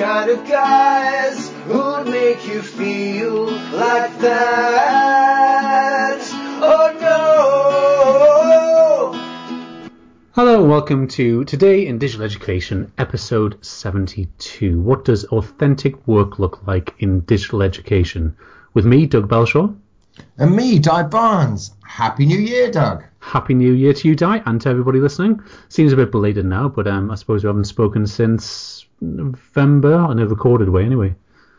kind of guys who'd make you feel like that. Oh no! Hello and welcome to Today in Digital Education, episode 72. What does authentic work look like in digital education? With me, Doug Belshaw. And me, Di Barnes. Happy New Year, Doug. Happy New Year to you, Di, and to everybody listening. Seems a bit belated now, but I suppose we haven't spoken since November, in a recorded way anyway.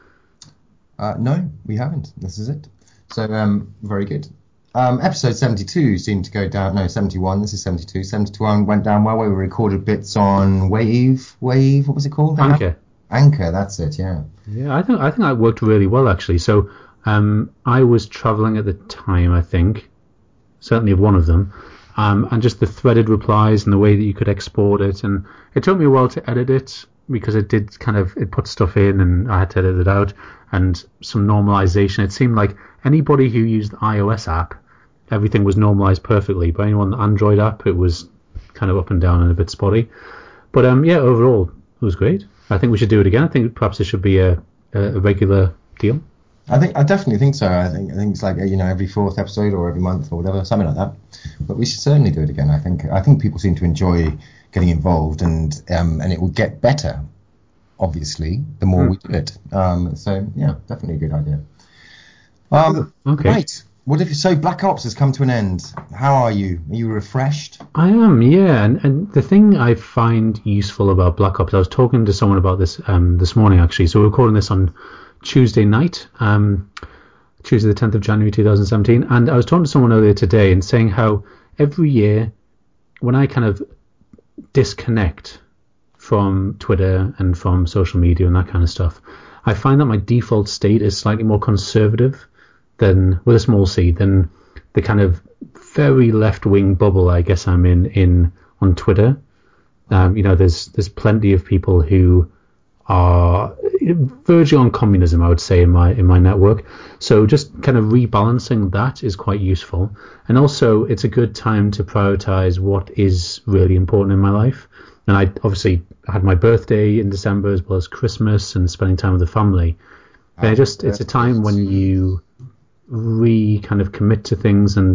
No, we haven't. This is it. So, very good. Episode 72 seemed to go down. No, 71. This is 72. 71 went down well. We recorded bits on Wave. What was it called? Anchor. Anchor, that's it, yeah. Yeah, I think that worked really well, actually. So, I was travelling at the time, I think. Certainly of one of them, and just the threaded replies and the way that you could export it, and it took me a while to edit it because it put stuff in and I had to edit it out, and some normalization. It seemed like anybody who used the iOS app, everything was normalized perfectly, but anyone on the Android app, it was kind of up and down and a bit spotty. But yeah, overall it was great. I think we should do it again. I think perhaps it should be a regular deal. I definitely think so. I think it's like, every fourth episode or every month or whatever, something like that. But we should certainly do it again. I think people seem to enjoy getting involved, and it will get better, obviously, the more we do it. So yeah, definitely a good idea. Okay. Right. What if so? Black Ops has come to an end. How are you? Are you refreshed? I am, yeah. And the thing I find useful about Black Ops, I was talking to someone about this this morning actually. So we're recording this on Tuesday night, Tuesday the 10th of January 2017, and I was talking to someone earlier today and saying how every year when I kind of disconnect from Twitter and from social media and that kind of stuff, I find that my default state is slightly more conservative than, with a small c, than the kind of very left-wing bubble I guess I'm in on Twitter. There's plenty of people who are verging on communism, I would say, in my network. So just kind of rebalancing that is quite useful. And also it's a good time to prioritize what is really important in my life. And I obviously had my birthday in December as well as Christmas and spending time with the family. And it's a time when you kind of commit to things and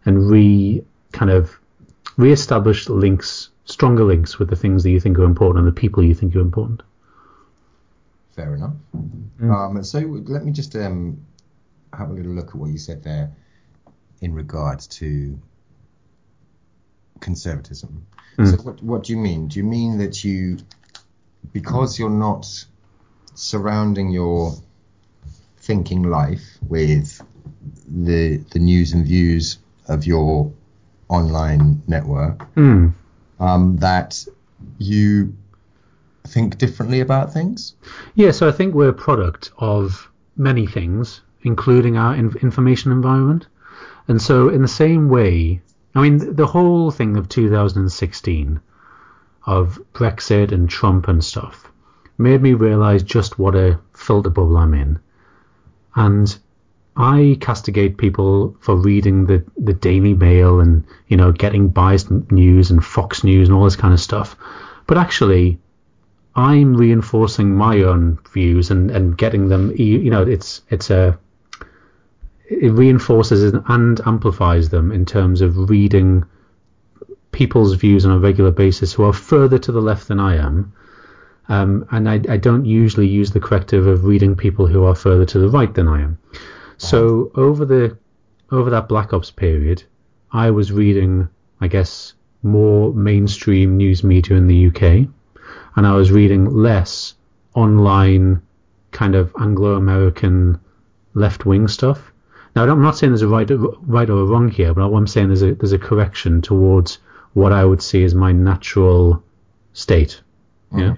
re-establish stronger links with the things that you think are important and the people you think are important. Fair enough. So let me just have a little look at what you said there in regards to conservatism. So what do you mean? Do you mean that because you're not surrounding your thinking life with the news and views of your online network, that you think differently about things? Yeah, so I think we're a product of many things, including our information environment. And so in the same way, I mean, the whole thing of 2016, of Brexit and Trump and stuff, made me realise just what a filter bubble I'm in. And I castigate people for reading the Daily Mail and, getting biased news and Fox News and all this kind of stuff. But actually, I'm reinforcing my own views and getting them, it reinforces and amplifies them in terms of reading people's views on a regular basis who are further to the left than I am. And I don't usually use the corrective of reading people who are further to the right than I am. So over that Black Ops period, I was reading, I guess, more mainstream news media in the UK. And I was reading less online kind of Anglo-American left-wing stuff. Now, I'm not saying there's a right or a wrong here, but what I'm saying there's a correction towards what I would see as my natural state. Yeah.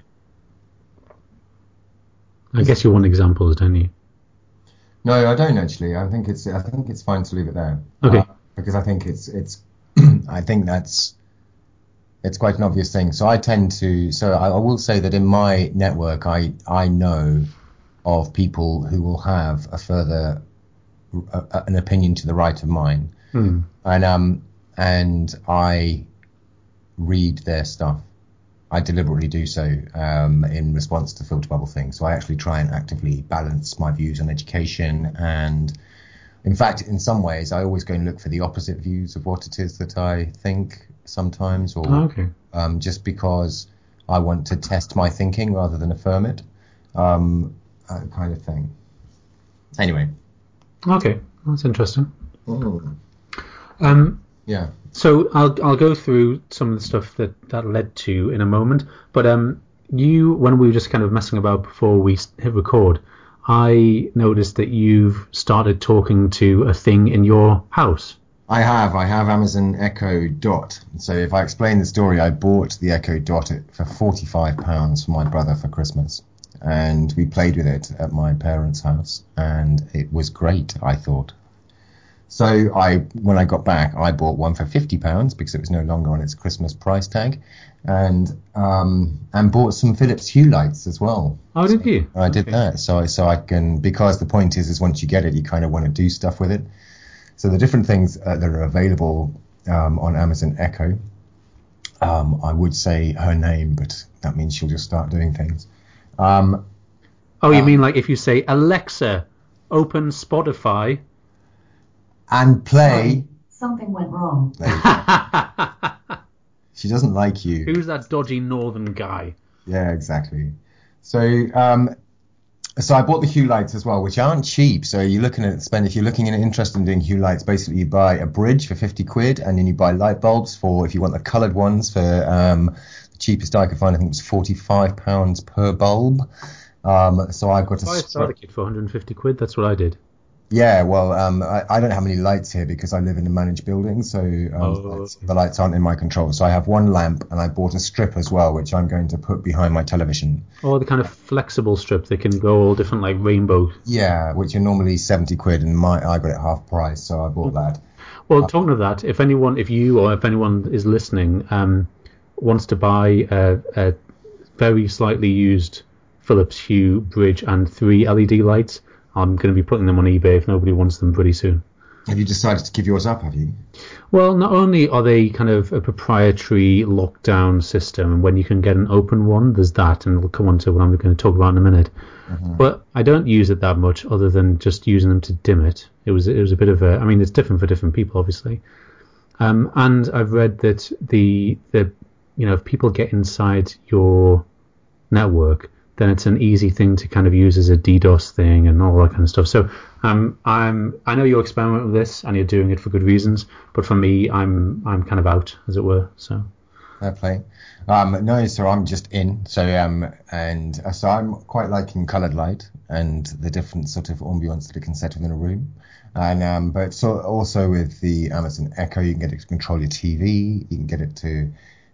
I guess you want examples, don't you? No, I don't actually. I think it's fine to leave it there. Okay. Because I think it's I think it's quite an obvious thing. So I will say that in my network, I know of people who will have an opinion to the right of mine, and I read their stuff. I deliberately do so in response to filter bubble things. So I actually try and actively balance my views on education. And in fact, in some ways, I always go and look for the opposite views of what it is that I think sometimes, or just because I want to test my thinking rather than affirm it, kind of thing. Anyway. Okay, that's interesting. Yeah. So I'll go through some of the stuff that led to in a moment. But you, when we were just kind of messing about before we hit record, I noticed that you've started talking to a thing in your house. I have Amazon Echo Dot. So if I explain the story, I bought the Echo Dot for £45 for my brother for Christmas. And we played with it at my parents' house. And it was great, I thought. So when I got back, I bought one for £50 because it was no longer on its Christmas price tag, and bought some Philips Hue lights as well. Oh, did you? I did that. So I can, because the point is once you get it, you kind of want to do stuff with it. So the different things that are available on Amazon Echo, I would say her name, but that means she'll just start doing things. You mean like if you say, Alexa, open Spotify... and play... Something went wrong. She doesn't like you. Who's that dodgy northern guy? Yeah, exactly. So I bought the Hue lights as well, which aren't cheap. So you're looking at if you're looking and interested in doing Hue lights, basically you buy a bridge for £50, and then you buy light bulbs for, if you want the coloured ones, for the cheapest I could find, I think it was £45 per bulb. So I've got I started a kit for £150. That's what I did. Yeah, well, I don't have any lights here because I live in a managed building, so the lights aren't in my control. So I have one lamp, and I bought a strip as well, which I'm going to put behind my television. Oh, the kind of flexible strip that can go all different, like rainbow. Yeah, which are normally £70, and I got it half price, so I bought that. Well, talking of that, if anyone is listening, wants to buy a very slightly used Philips Hue bridge and 3 LED lights, I'm going to be putting them on eBay if nobody wants them pretty soon. Have you decided to give yours up, have you? Well, not only are they kind of a proprietary lockdown system, and when you can get an open one, there's that, and we'll come on to what I'm going to talk about in a minute. Mm-hmm. But I don't use it that much other than just using them to dim it. It was a bit of a... I mean, it's different for different people, obviously. And I've read that if people get inside your network, then it's an easy thing to kind of use as a DDoS thing and all that kind of stuff. So I know you're experimenting with this and you're doing it for good reasons, but for me, I'm kind of out, as it were. So fair play. No, so I'm just in. So so I'm quite liking coloured light and the different sort of ambience that it can set within a room. And but so also with the Amazon Echo, you can get it to control your TV. You can get it to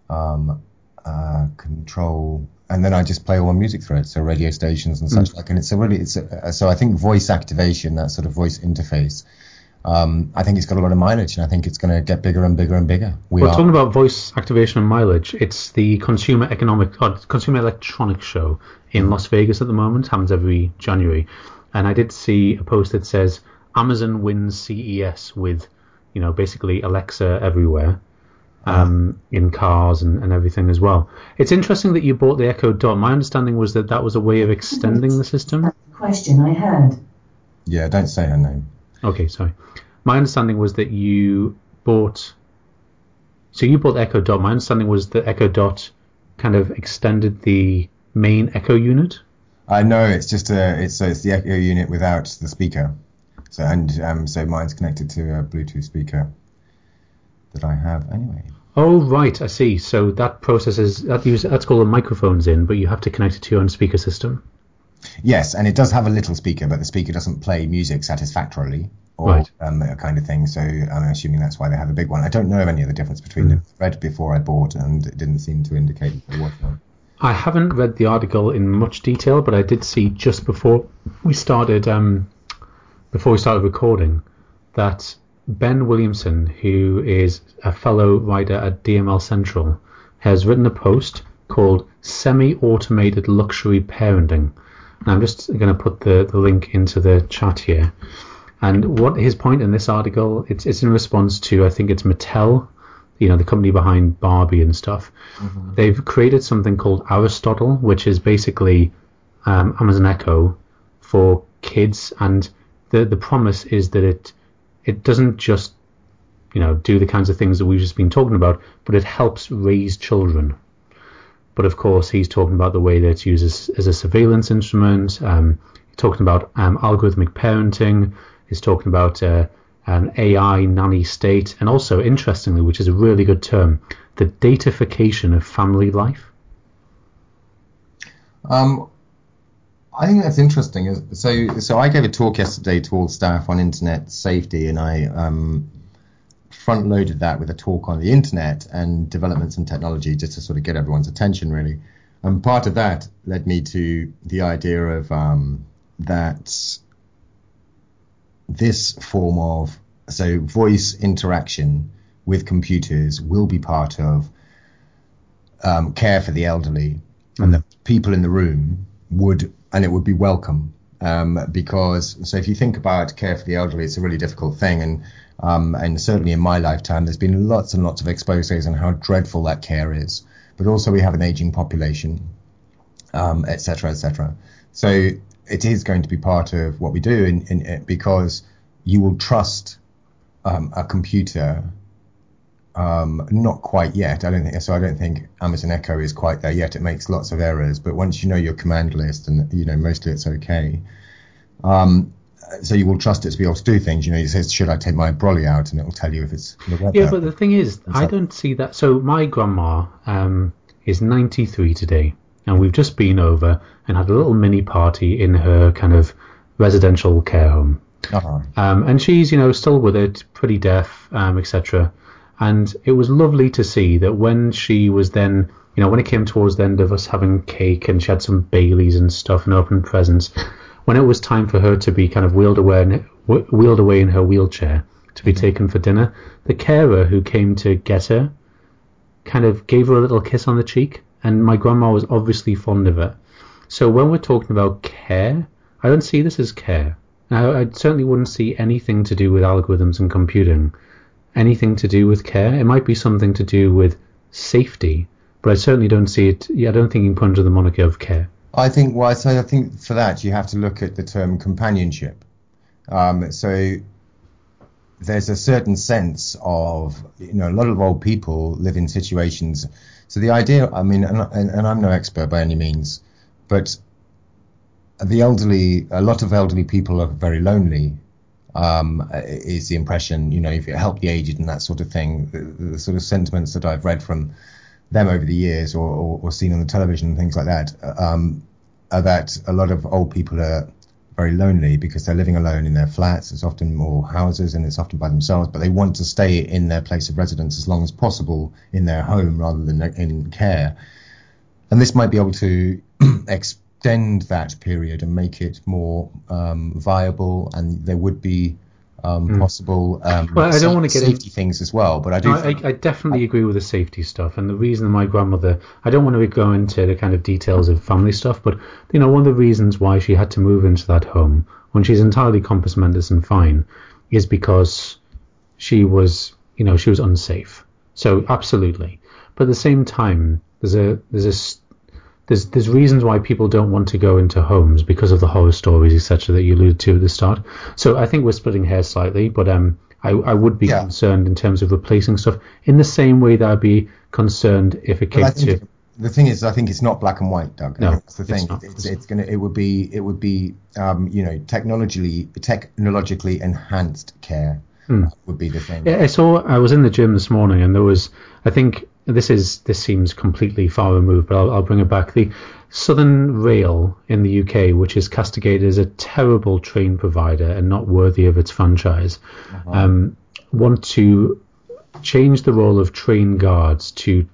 control. And then I just play all my music through it, so radio stations and such like. And so I think voice activation, that sort of voice interface, I think it's got a lot of mileage, and I think it's going to get bigger and bigger and bigger. Talking about voice activation and mileage, it's the Consumer Electronics Show in Las Vegas at the moment. Happens every January, and I did see a post that says Amazon wins CES with, basically Alexa everywhere. In cars and everything as well. It's interesting that you bought the Echo Dot. My understanding was that was a way of extending the system. Question I heard. Yeah, don't say her name. Okay, sorry. My understanding was that you bought the Echo Dot. My understanding was that Echo Dot kind of extended the main Echo unit. No, it's just it's the Echo unit without the speaker. So mine's connected to a Bluetooth speaker that I have anyway. Oh, right, I see. So that that's called the microphones in, but you have to connect it to your own speaker system. Yes, and it does have a little speaker, but the speaker doesn't play music satisfactorily, or that kind of thing. So I'm assuming that's why they have a big one. I don't know of any other difference between them. I read before I bought, and it didn't seem to indicate that there was one. I haven't read the article in much detail, but I did see just before we started recording that Ben Williamson, who is a fellow writer at DML Central, has written a post called Semi-Automated Luxury Parenting. And I'm just going to put the link into the chat here. And what his point in this article, it's in response to, I think it's Mattel, the company behind Barbie and stuff. They've created something called Aristotle, which is basically Amazon Echo for kids, and the promise is that it doesn't just do the kinds of things that we've just been talking about, but it helps raise children. But of course, he's talking about the way that it's used as a surveillance instrument. He's talking about algorithmic parenting. He's talking about an AI nanny state, and also, interestingly, which is a really good term, the datafication of family life. I think that's interesting. So I gave a talk yesterday to all staff on internet safety, and I front-loaded that with a talk on the internet and developments in technology, just to sort of get everyone's attention, really. And part of that led me to the idea of that this form of voice interaction with computers will be part of care for the elderly, and the people in the room it would be welcome, because if you think about care for the elderly, it's a really difficult thing, and certainly in my lifetime there's been lots and lots of exposés on how dreadful that care is, but also we have an aging population, etc., etc. So it is going to be part of what we do, because you will trust a computer. Not quite yet. I don't think Amazon Echo is quite there yet. It makes lots of errors, but once you know your command list, and mostly it's okay. So you will trust it to be able to do things. You say, should I take my brolly out, and it will tell you if it's the weather. Yeah, but the thing is, I don't see that. So my grandma is 93 today, and we've just been over and had a little mini party in her kind of residential care home. Uh-huh. And she's still with it, pretty deaf, etc. And it was lovely to see that when she was then, when it came towards the end of us having cake and she had some Baileys and stuff and open presents, when it was time for her to be kind of wheeled away in her wheelchair to be taken for dinner, the carer who came to get her kind of gave her a little kiss on the cheek, and my grandma was obviously fond of her. So when we're talking about care, I don't see this as care. Now, I certainly wouldn't see anything to do with algorithms and computing. Anything to do with care. It might be something to do with safety, but I certainly don't see it. I don't think you can put under the moniker of care. I think for that you have to look at the term companionship. So there's a certain sense of, a lot of old people live in situations. So the idea, and I'm no expert by any means, but a lot of elderly people are very lonely. Is the impression, if you help the aged and that sort of thing, the sort of sentiments that I've read from them over the years or seen on the television and things like that, are that a lot of old people are very lonely because they're living alone in their flats. It's often more houses and it's often by themselves, but they want to stay in their place of residence as long as possible in their home rather than in care. And this might be able to extend that period and make it more viable, and there would be possible well, I don't want to get safety things as well, but I definitely agree with the safety stuff, and the reason my grandmother, I don't want to go into the kind of details of family stuff, but one of the reasons why she had to move into that home when she's entirely compos mentis and fine is because she was unsafe. So absolutely, but at the same time there's reasons why people don't want to go into homes because of the horror stories, etc., that you alluded to at the start. So I think we're splitting hairs slightly, but I would be concerned in terms of replacing stuff in the same way that I'd be concerned if it came to. The thing is, I think it's not black and white, Doug. No, that's the thing. It would be technologically enhanced care. Would be the thing. Yeah, I was in the gym this morning, and there was, I think this seems completely far removed, but I'll bring it back. The Southern Rail in the UK, which is castigated as a terrible train provider and not worthy of its franchise, want to change the role of train guards to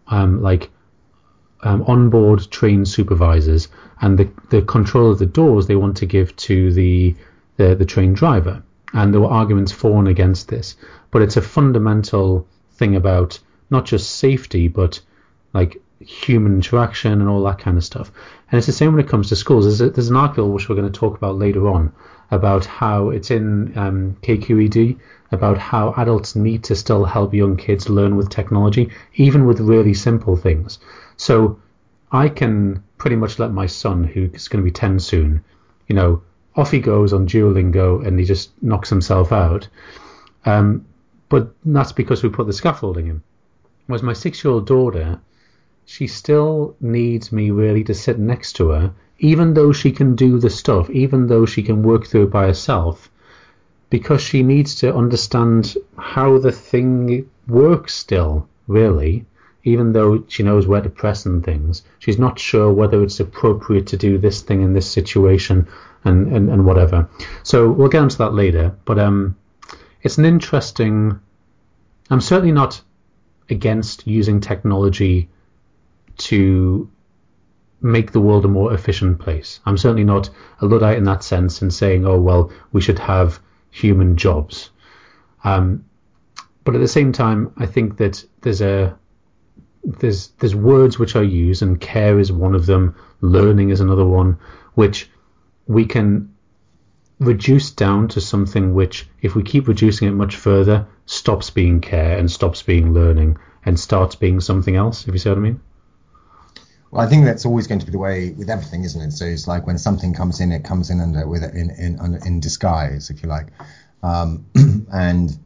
onboard train supervisors, and the control of the doors they want to give to the train driver. And there were arguments for and against this, but it's a fundamental thing about not just safety, but like human interaction and all that kind of stuff. And it's the same when it comes to schools. There's an article which we're going to talk about later on about how it's in KQED, about how adults need to still help young kids learn with technology, even with really simple things. So I can pretty much let my son, who's going to be 10 soon, off he goes on Duolingo and he just knocks himself out. But that's because we put the scaffolding in. Whereas my 6-year-old daughter, she still needs me really to sit next to her, even though she can do the stuff, even though she can work through it by herself, because she needs to understand how the thing works still, really. Even though she knows where to press and things, she's not sure whether it's appropriate to do this thing in this situation and whatever. So we'll get into that later. But it's an interesting... I'm certainly not against using technology to make the world a more efficient place. I'm certainly not a Luddite in that sense and saying, oh, well, we should have human jobs. But at the same time, I think that there's words which are used, and care is one of them, learning is another one, which we can reduce down to something which, if we keep reducing it much further, stops being care and stops being learning and starts being something else, if you see what I mean. Well, I think that's always going to be the way with everything, isn't it? So it's like when something comes in, it comes in in disguise, if you like, and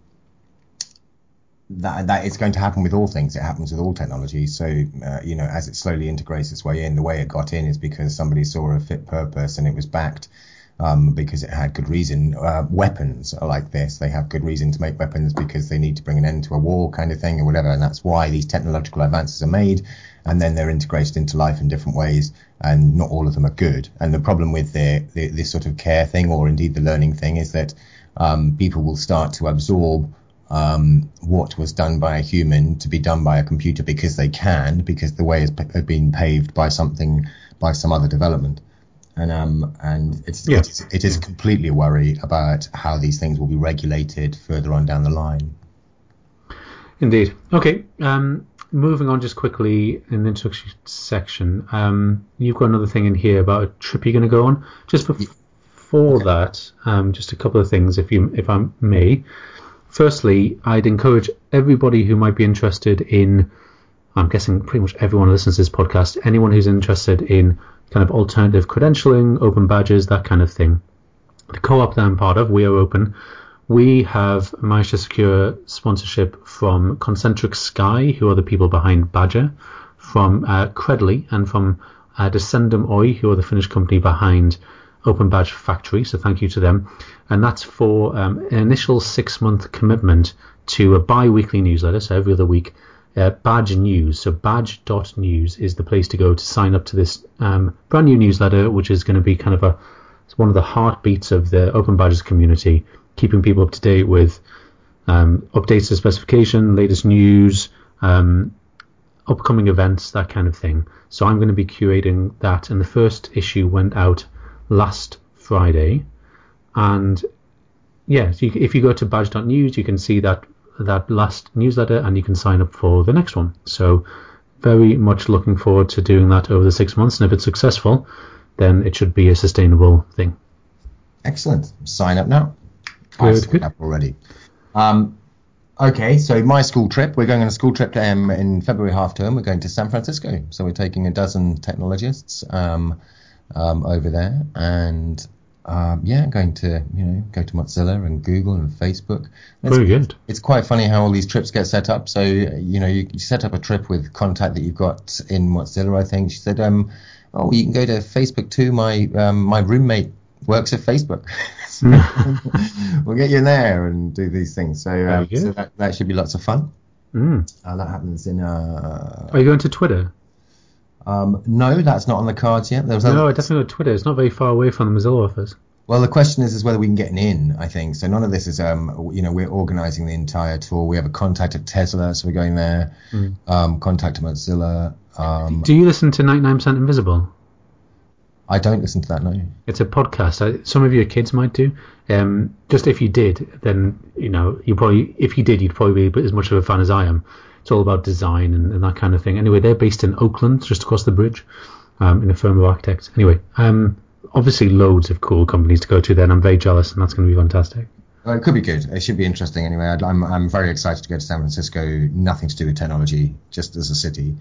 that is going to happen with all things. It happens with all technology. So as it slowly integrates its way in, the way it got in is because somebody saw a fit purpose and it was backed. Because it had good reason. Weapons are like this. They have good reason to make weapons because they need to bring an end to a war kind of thing or whatever. And that's why these technological advances are made. And then they're integrated into life in different ways. And not all of them are good. And the problem with this sort of care thing, or indeed the learning thing, is that people will start to absorb what was done by a human to be done by a computer because they can, because the way has been paved by some other development. And it is completely a worry about how these things will be regulated further on down the line. Indeed. Okay. Moving on just quickly in the introduction section. You've got another thing in here about a trip you're going to go on. Just before that, just a couple of things, if I may. Firstly, I'd encourage everybody who might be interested in, I'm guessing pretty much everyone who listens to this podcast, anyone who's interested in kind of alternative credentialing, open badges, that kind of thing. The co-op that I'm part of, We Are Open, we have managed to secure sponsorship from Concentric Sky, who are the people behind Badger, from Credly, and from Descendum Oi, who are the Finnish company behind Open Badge Factory, so thank you to them. And that's for an initial 6-month commitment to a bi-weekly newsletter, so every other week, Badge News. So badge.news is the place to go to sign up to this brand new newsletter, which is going to be kind of it's one of the heartbeats of the Open Badges community, keeping people up to date with updates to specification, latest news, upcoming events, that kind of thing. So I'm going to be curating that, and the first issue went out last Friday. And yeah, so if you go to badge.news, you can see that last newsletter, and you can sign up for the next one. So very much looking forward to doing that over the 6 months, and if it's successful, then it should be a sustainable thing. Excellent. Sign up now. Good. Up already. Okay, so my school trip, we're going on a school trip in February half term. We're going to San Francisco, so we're taking a dozen technologists over there, and going to go to Mozilla and Google and Facebook. Very good. It's quite funny how all these trips get set up. So you set up a trip with contact that you've got in Mozilla. I think she said, you can go to Facebook too. My roommate works at Facebook. We'll get you in there and do these things. So that should be lots of fun. That happens in. Are you going to Twitter? No, that's not on the cards yet. No, definitely not Twitter. It's not very far away from the Mozilla office. Well, the question is whether we can get in, I think. So none of this is, we're organising the entire tour. We have a contact at Tesla, so we're going there. Contact at Mozilla. Do you listen to 99% Invisible? I don't listen to that, no. It's a podcast. Some of your kids might do. Just if you did, then, you'd probably be as much of a fan as I am. It's all about design and that kind of thing. Anyway, they're based in Oakland, just across the bridge, in a firm of architects. Anyway, obviously loads of cool companies to go to then. I'm very jealous, and that's going to be fantastic. Well, it could be good. It should be interesting anyway. I'm very excited to go to San Francisco. Nothing to do with technology, just as a city.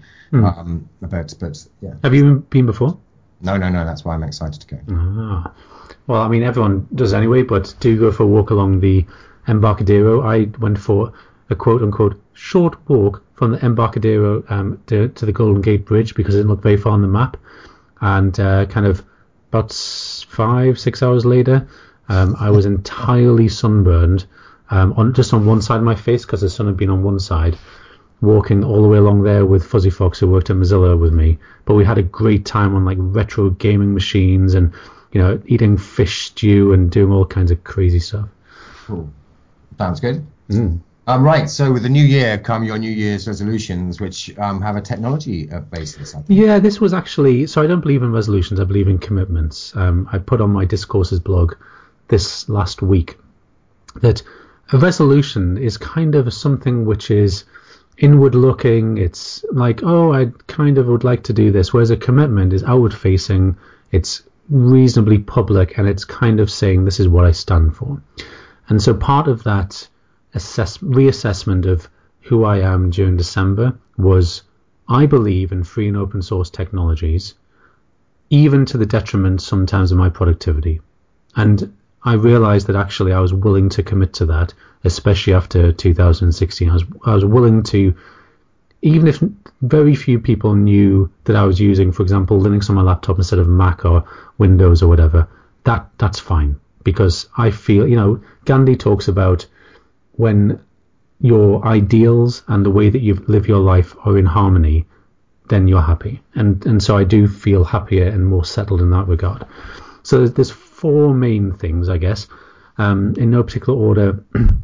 But yeah. Have you been before? No. That's why I'm excited to go. Ah. Well, I mean, everyone does anyway, but do go for a walk along the Embarcadero. I went for a quote-unquote short walk from the Embarcadero to the Golden Gate Bridge because it didn't look very far on the map. And kind of about 5-6 hours later, I was entirely sunburned on one side of my face because the sun had been on one side, walking all the way along there with Fuzzy Fox, who worked at Mozilla with me. But we had a great time on like retro gaming machines and, eating fish stew and doing all kinds of crazy stuff. Cool. Sounds good. Right, so with the new year come your New Year's resolutions, which have a technology basis, I think. Yeah, this was actually... So I don't believe in resolutions, I believe in commitments. I put on my Discourses blog this last week that a resolution is kind of something which is inward-looking. It's like, I kind of would like to do this, whereas a commitment is outward-facing. It's reasonably public, and it's kind of saying this is what I stand for. And so part of that reassessment of who I am during December was, I believe in free and open source technologies, even to the detriment sometimes of my productivity. And I realized that actually I was willing to commit to that, especially after 2016. I was willing to, even if very few people knew that I was using, for example, Linux on my laptop instead of Mac or Windows or whatever, that's fine. Because I feel, Gandhi talks about when your ideals and the way that you live your life are in harmony, then you're happy. And so I do feel happier and more settled in that regard. So there's 4 main things, I guess, in no particular order.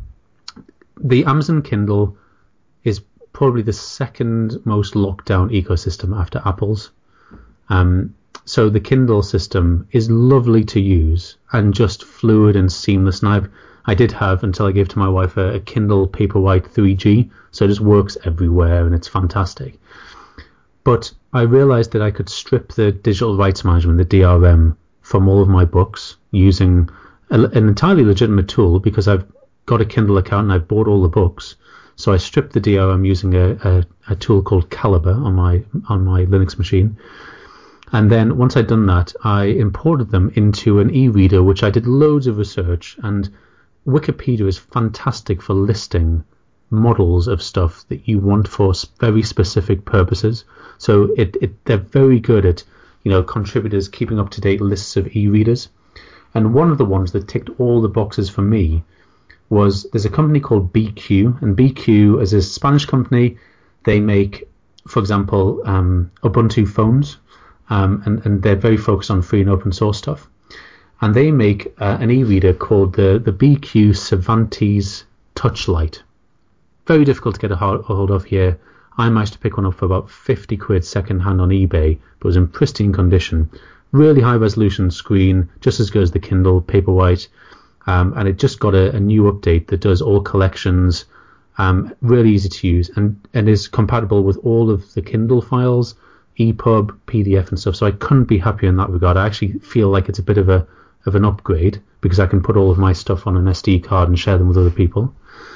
The Amazon Kindle is probably the second most locked down ecosystem after Apple's. So the Kindle system is lovely to use and just fluid and seamless. And I did have, until I gave to my wife, a Kindle Paperwhite 3G, so it just works everywhere and it's fantastic. But I realized that I could strip the digital rights management, the DRM, from all of my books using an entirely legitimate tool, because I've got a Kindle account and I've bought all the books. So I stripped the DRM using a tool called Calibre on my Linux machine. And then once I'd done that, I imported them into an e-reader, which I did loads of research. And Wikipedia is fantastic for listing models of stuff that you want for very specific purposes. So they're very good at, contributors keeping up to date lists of e-readers. And one of the ones that ticked all the boxes for me was, there's a company called BQ, and BQ is a Spanish company. They make, for example, Ubuntu phones. And they're very focused on free and open source stuff. And they make an e-reader called the BQ Cervantes Touchlight. Very difficult to get a hold of here. I managed to pick one up for about 50 quid second hand on eBay, but it was in pristine condition. Really high resolution screen, just as good as the Kindle Paperwhite. And it just got a new update that does all collections, really easy to use, and is compatible with all of the Kindle files, EPUB, PDF and stuff. So I couldn't be happier in that regard. I actually feel like it's a bit of an upgrade, because I can put all of my stuff on an SD card and share them with other people.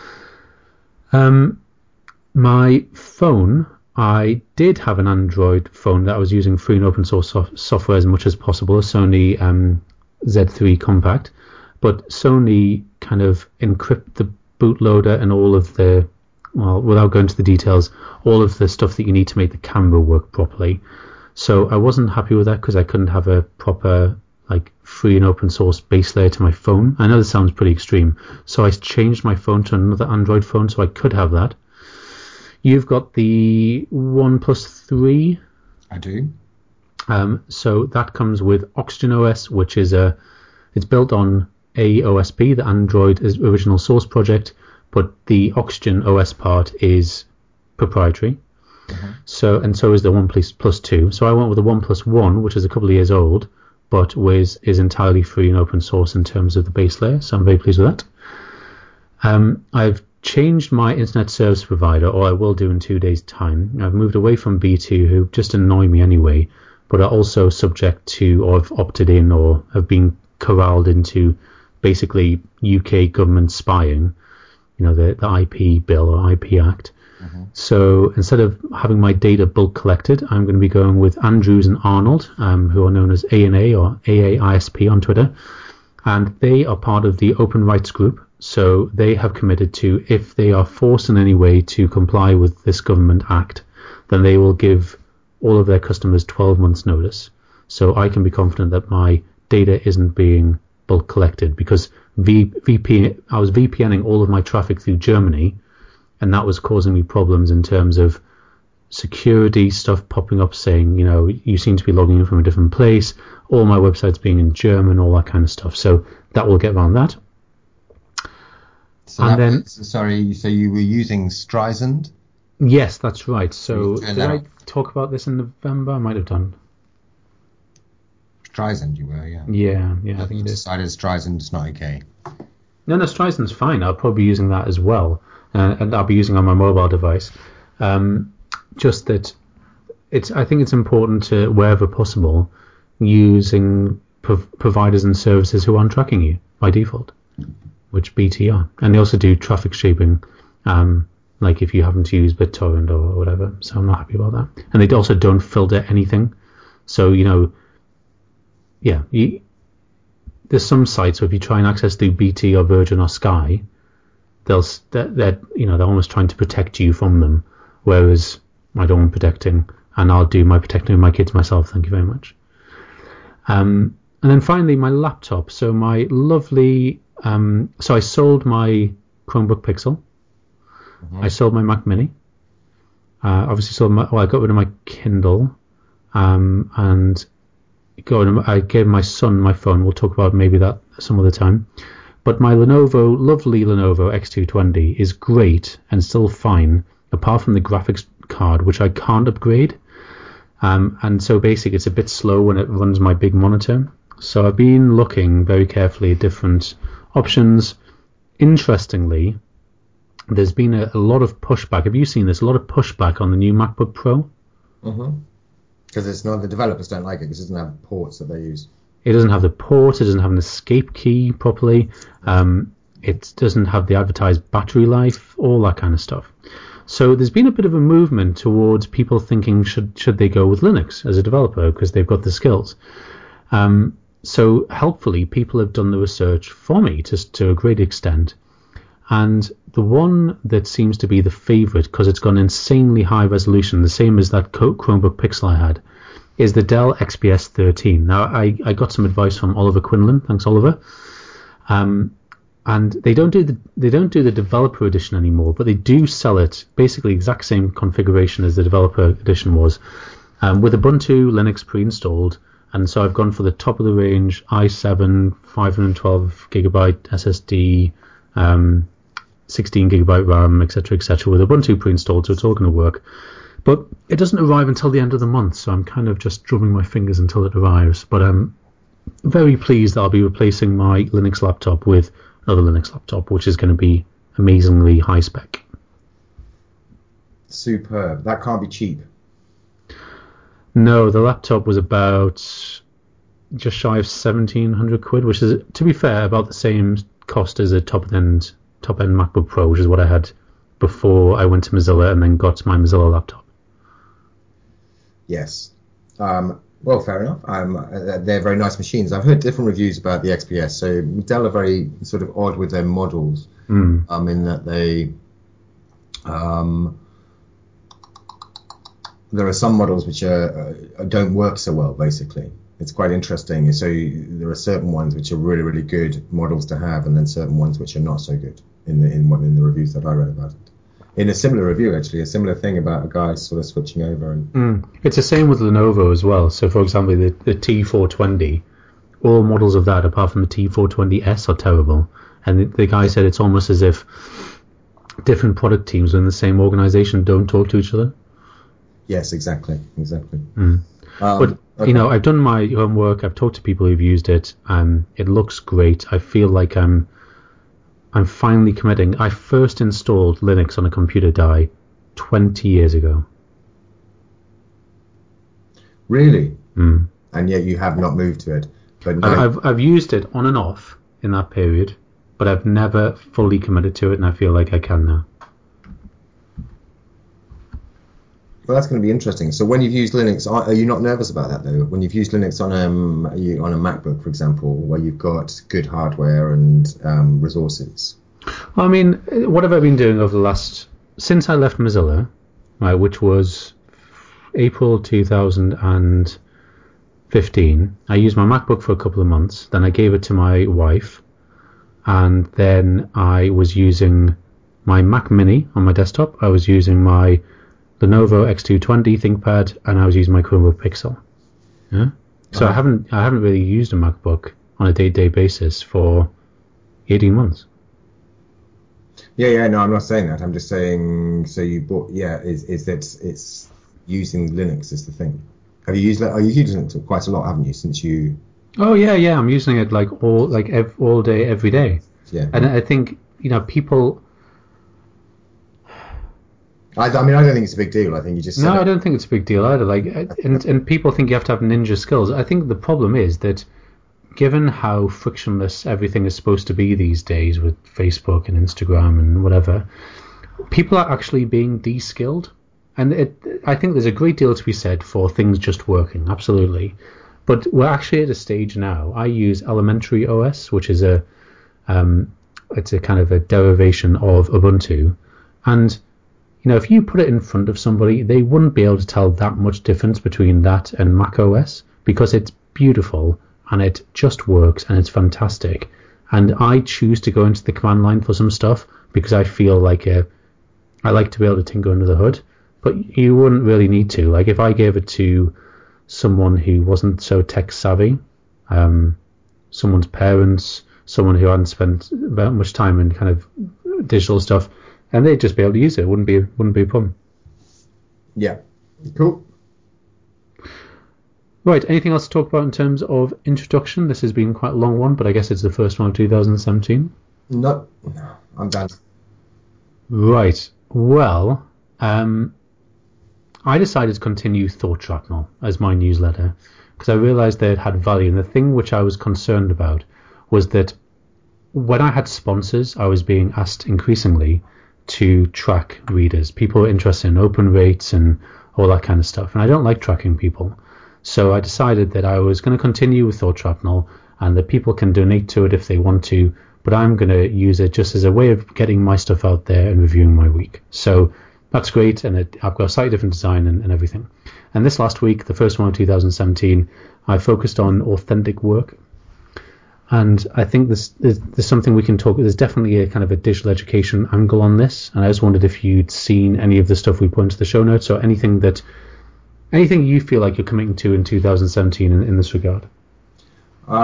My phone, I did have an Android phone that I was using free and open source software as much as possible, a Sony Z3 Compact, but Sony kind of encrypt the bootloader and all of the, well, without going into the details, all of the stuff that you need to make the camera work properly. So I wasn't happy with that, because I couldn't have a proper free and open source base layer to my phone. I know this sounds pretty extreme. So I changed my phone to another Android phone so I could have that. You've got the OnePlus 3. I do. So that comes with Oxygen OS, which is it's built on AOSP, the Android original source project, but the Oxygen OS part is proprietary. Mm-hmm. So is the OnePlus 2. So I went with the OnePlus 1, which is a couple of years old, but is entirely free and open source in terms of the base layer. So I'm very pleased with that. I've changed my internet service provider, or I will do in 2 days' time. I've moved away from B2, who just annoy me anyway, but are also subject to, or have opted in, or have been corralled into basically UK government spying, the IP bill or IP Act. So instead of having my data bulk collected, I'm going to be going with Andrews and Arnold, who are known as ANA or AAISP on Twitter. And they are part of the Open Rights Group. So they have committed to, if they are forced in any way to comply with this government act, then they will give all of their customers 12 months notice. So I can be confident that my data isn't being bulk collected, because I was VPNing all of my traffic through Germany, and that was causing me problems in terms of security stuff popping up saying, you seem to be logging in from a different place, all my websites being in German, all that kind of stuff. So that will get around that. So you were using Streisand? Yes, that's right. So did I talk about this in November? I might have done. Streisand you were, yeah. Yeah, I think you did. Decided Streisand's not okay. No, Streisand's fine. I'll probably be using that as well. And I'll be using on my mobile device. Just that I think it's important to, wherever possible, using providers and services who aren't tracking you by default, which BT are. And they also do traffic shaping, like if you happen to use BitTorrent or whatever. So I'm not happy about that. And they also don't filter anything. So, there's some sites where if you try and access through BT or Virgin or Sky, they're almost trying to protect you from them, whereas I don't want protecting, and I'll do my protecting of my kids myself. Thank you very much. And then finally, my laptop. So my lovely, so I sold my Chromebook Pixel. I sold my Mac Mini. Obviously I got rid of my Kindle, and I gave my son my phone. We'll talk about maybe that some other time. But my lovely Lenovo X220 is great and still fine, apart from the graphics card, which I can't upgrade. And so basically it's a bit slow when it runs my big monitor. So I've been looking very carefully at different options. Interestingly, there's been a lot of pushback. Have you seen this? A lot of pushback on the new MacBook Pro. Because it's not, the developers don't like it because it doesn't have ports that they use. It doesn't have the port, it doesn't have an escape key properly, it doesn't have the advertised battery life, all that kind of stuff. So there's been a bit of a movement towards people thinking, should they go with Linux as a developer because they've got the skills. So helpfully, people have done the research for me to a great extent. And the one that seems to be the favorite, because it's got an insanely high resolution, the same as that Chromebook Pixel I had, is the Dell XPS 13. Now, I got some advice from Oliver Quinlan. Thanks, Oliver. And they don't do the developer edition anymore, but they do sell it basically exact same configuration as the developer edition was, with Ubuntu Linux pre-installed. And so I've gone for the top of the range i7 512 gigabyte SSD, 16 gigabyte RAM, etc., with Ubuntu pre-installed, so it's all going to work. But it doesn't arrive until the end of the month, so I'm kind of just drumming my fingers until it arrives. But I'm very pleased that I'll be replacing my Linux laptop with another Linux laptop, which is going to be amazingly high spec. Superb. That can't be cheap. No, the laptop was about just shy of 1,700 quid, which is, to be fair, about the same cost as a top-end MacBook Pro, which is what I had before I went to Mozilla and then got my Mozilla laptop. Yes. Well, fair enough. They're very nice machines. I've heard different reviews about the XPS. So Dell are very sort of odd with their models, in that they there are some models which don't work so well. Basically, it's quite interesting. So there are certain ones which are really, really good models to have, and then certain ones which are not so good in the reviews that I read about it. In a similar review, actually, a similar thing about a guy sort of switching over. And It's the same with Lenovo as well. So, for example, the T420, all models of that, apart from the T420S, are terrible. And the guy said it's almost as if different product teams in the same organization don't talk to each other. Yes, exactly. But, okay. I've done my homework. I've talked to people who've used it. It looks great. I feel like I'm finally committing. I first installed Linux on a computer die 20 years ago. Really? and yet you have not moved to it. But no, I've used it on and off in that period, but I've never fully committed to it, and I feel like I can now. well, that's going to be interesting. So when you've used Linux, are you not nervous about that though? When you've used Linux on a MacBook, for example, where you've got good hardware and resources. Well, I mean, what have I been doing over the last since I left Mozilla, right, which was April 2015. I used my MacBook for a couple of months. Then I gave it to my wife, and then I was using my Mac Mini on my desktop. I was using my Lenovo X220 ThinkPad, and I was using my Chromebook Pixel. Yeah. So I haven't really used a MacBook on a day-to-day basis for 18 months. Yeah, no, I'm not saying that. I'm just saying. So you bought, is that it's using Linux is the thing. Have you used Linux quite a lot, haven't you? Since you. Oh yeah, I'm using it all day, every day. Yeah. And I think people. I mean, I don't think it's a big deal. I think you just. No, I don't think it's a big deal either. And people think you have to have ninja skills. I think the problem is that, given how frictionless everything is supposed to be these days with Facebook and Instagram and whatever, people are actually being de-skilled. And I think there's a great deal to be said for things just working, absolutely. But we're actually at a stage now. I use Elementary OS, which is it's a kind of a derivation of Ubuntu. And if you put it in front of somebody, they wouldn't be able to tell that much difference between that and Mac OS, because it's beautiful and it just works and it's fantastic. And I choose to go into the command line for some stuff because I feel like I like to be able to tinker under the hood. But you wouldn't really need to. Like if I gave it to someone who wasn't so tech savvy, someone's parents, someone who hadn't spent that much time in kind of digital stuff, and they'd just be able to use it. It wouldn't be a problem. Yeah. Cool. Right, anything else to talk about in terms of introduction? This has been quite a long one, but I guess it's the first one of 2017. No, I'm done. Right, well, I decided to continue Thought Shrapnel as my newsletter because I realised that it had value. And the thing which I was concerned about was that when I had sponsors, I was being asked increasingly to track readers. People were interested in open rates and all that kind of stuff. And I don't like tracking people. So I decided that I was going to continue with Thought Shrapnel and that people can donate to it if they want to, but I'm going to use it just as a way of getting my stuff out there and reviewing my week. So that's great, and I've got a slightly different design and everything. And this last week, the first one of 2017, I focused on authentic work. And I think there's something we can talk. There's definitely a kind of a digital education angle on this. And I just wondered if you'd seen any of the stuff we put into the show notes or anything you feel like you're committing to in 2017 in this regard. I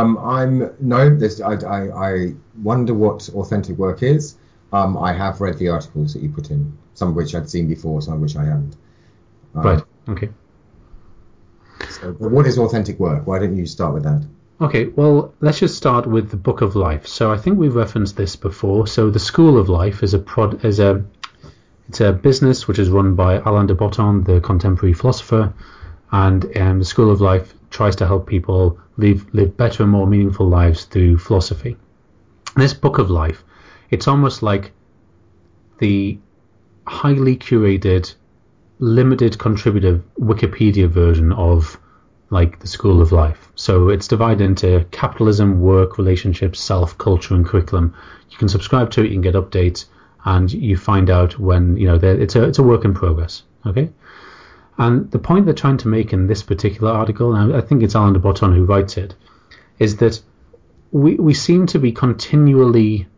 wonder what authentic work is. I have read the articles that you put in, some of which I'd seen before, some of which I hadn't. Right. Okay. So, but what is authentic work? Why don't you start with that? Okay, well, let's just start with the Book of Life. So I think we've referenced this before. So the School of Life is it's a business which is run by Alain de Botton, the contemporary philosopher, and the School of Life tries to help people live better and more meaningful lives through philosophy. This Book of Life, it's almost like the highly curated, limited contributor Wikipedia version of like the School of Life. So it's divided into capitalism, work, relationships, self, culture, and curriculum. You can subscribe to it, you can get updates, and you find out when it's a work in progress. Okay, and the point they're trying to make in this particular article, and I think it's Alain de Botton who writes it, is that we seem to be continually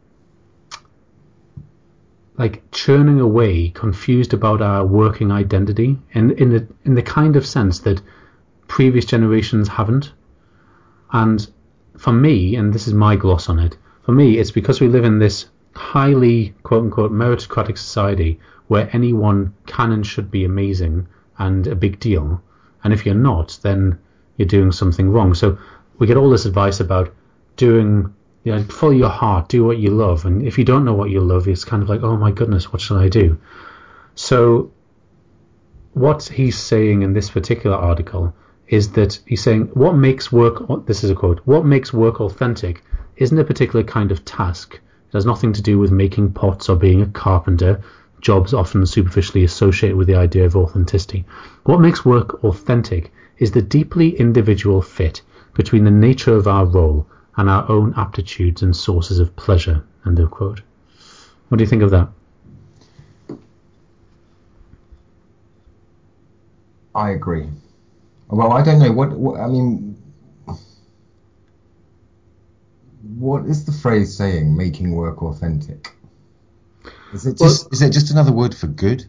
like churning away, confused about our working identity, and in the kind of sense that previous generations haven't. And for me, and this is my gloss on it, for me it's because we live in this highly quote-unquote meritocratic society where anyone can and should be amazing and a big deal, and if you're not, then you're doing something wrong. So we get all this advice about doing, follow your heart, do what you love, and if you don't know what you love, it's kind of like, oh my goodness, what should I do? So what he's saying in this particular article is that he's saying what makes work, this is a quote, what makes work authentic isn't a particular kind of task. It has nothing to do with making pots or being a carpenter, jobs often superficially associated with the idea of authenticity. What makes work authentic is the deeply individual fit between the nature of our role and our own aptitudes and sources of pleasure, end of quote. What do you think of that? I agree. Well, I don't know what I mean. What is the phrase saying? Making work authentic. Is it just another word for good?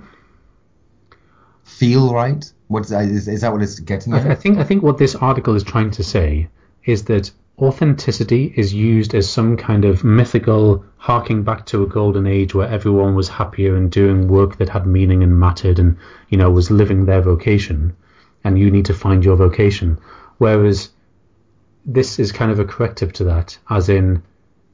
Feel right? What is that? What it's getting at? I think what this article is trying to say is that authenticity is used as some kind of mythical harking back to a golden age where everyone was happier and doing work that had meaning and mattered and, you know, was living their vocation, and you need to find your vocation. Whereas this is kind of a corrective to that, as in,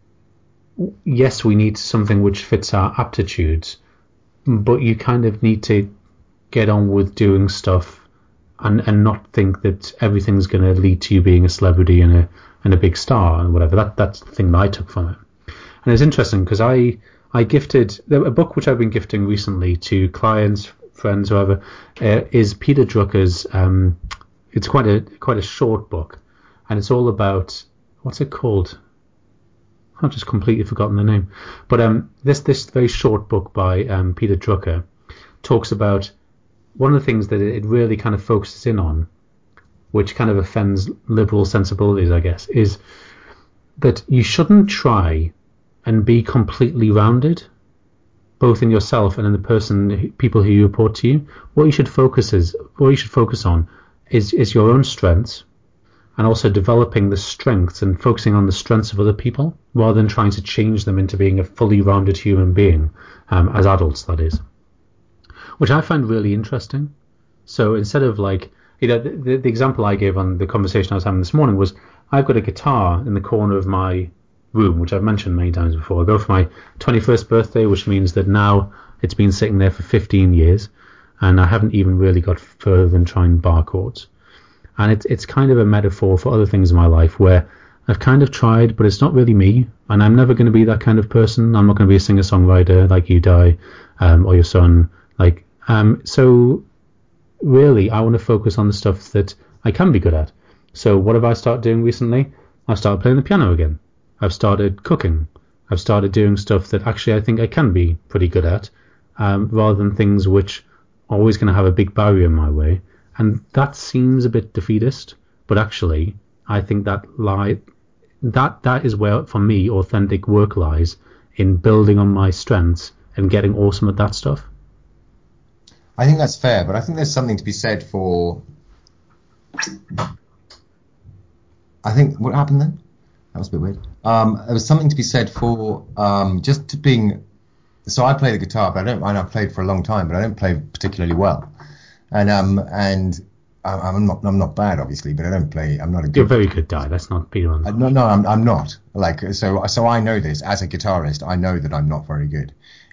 yes, we need something which fits our aptitudes, but you kind of need to get on with doing stuff and not think that everything's going to lead to you being a celebrity and a big star and whatever. That's the thing that I took from it. And it's interesting because I gifted a book which I've been gifting recently to clients, friends, whoever, is Peter Drucker's. It's quite a short book, and it's all about, what's it called? I've just completely forgotten the name. But this very short book by Peter Drucker talks about one of the things that it really kind of focuses in on, which kind of offends liberal sensibilities, I guess, is that you shouldn't try and be completely rounded, both in yourself and in the people who you report to you. What you should focus on is your own strengths, and also developing the strengths and focusing on the strengths of other people, rather than trying to change them into being a fully rounded human being, as adults, that is. Which I find really interesting. So instead of like, you know, the example I gave on the conversation I was having this morning was, I've got a guitar in the corner of my room, which I've mentioned many times before. I go for my 21st birthday, which means that now it's been sitting there for 15 years, and I haven't even really got further than trying bar chords. And it's kind of a metaphor for other things in my life where I've kind of tried, but it's not really me, and I'm never going to be that kind of person. I'm not going to be a singer-songwriter like you, Di, or your son. So really, I want to focus on the stuff that I can be good at. So what have I started doing recently? I've started playing the piano again. I've started cooking. I've started doing stuff that actually I think I can be pretty good at, rather than things which are always going to have a big barrier in my way. And that seems a bit defeatist, but actually I think that is where, for me, authentic work lies, in building on my strengths and getting awesome at that stuff. I think that's fair, but I think there's something to be said for... I think, what happened then? That was a bit weird. There was something to be said for just being... So I play the guitar, but I've played for a long time, but I don't play particularly well. And I'm not bad, obviously, but I don't play. I'm not a good... You're very good, Di. That's not Peter on. No, I'm not. Like, so I know this as a guitarist. I know that I'm not very good.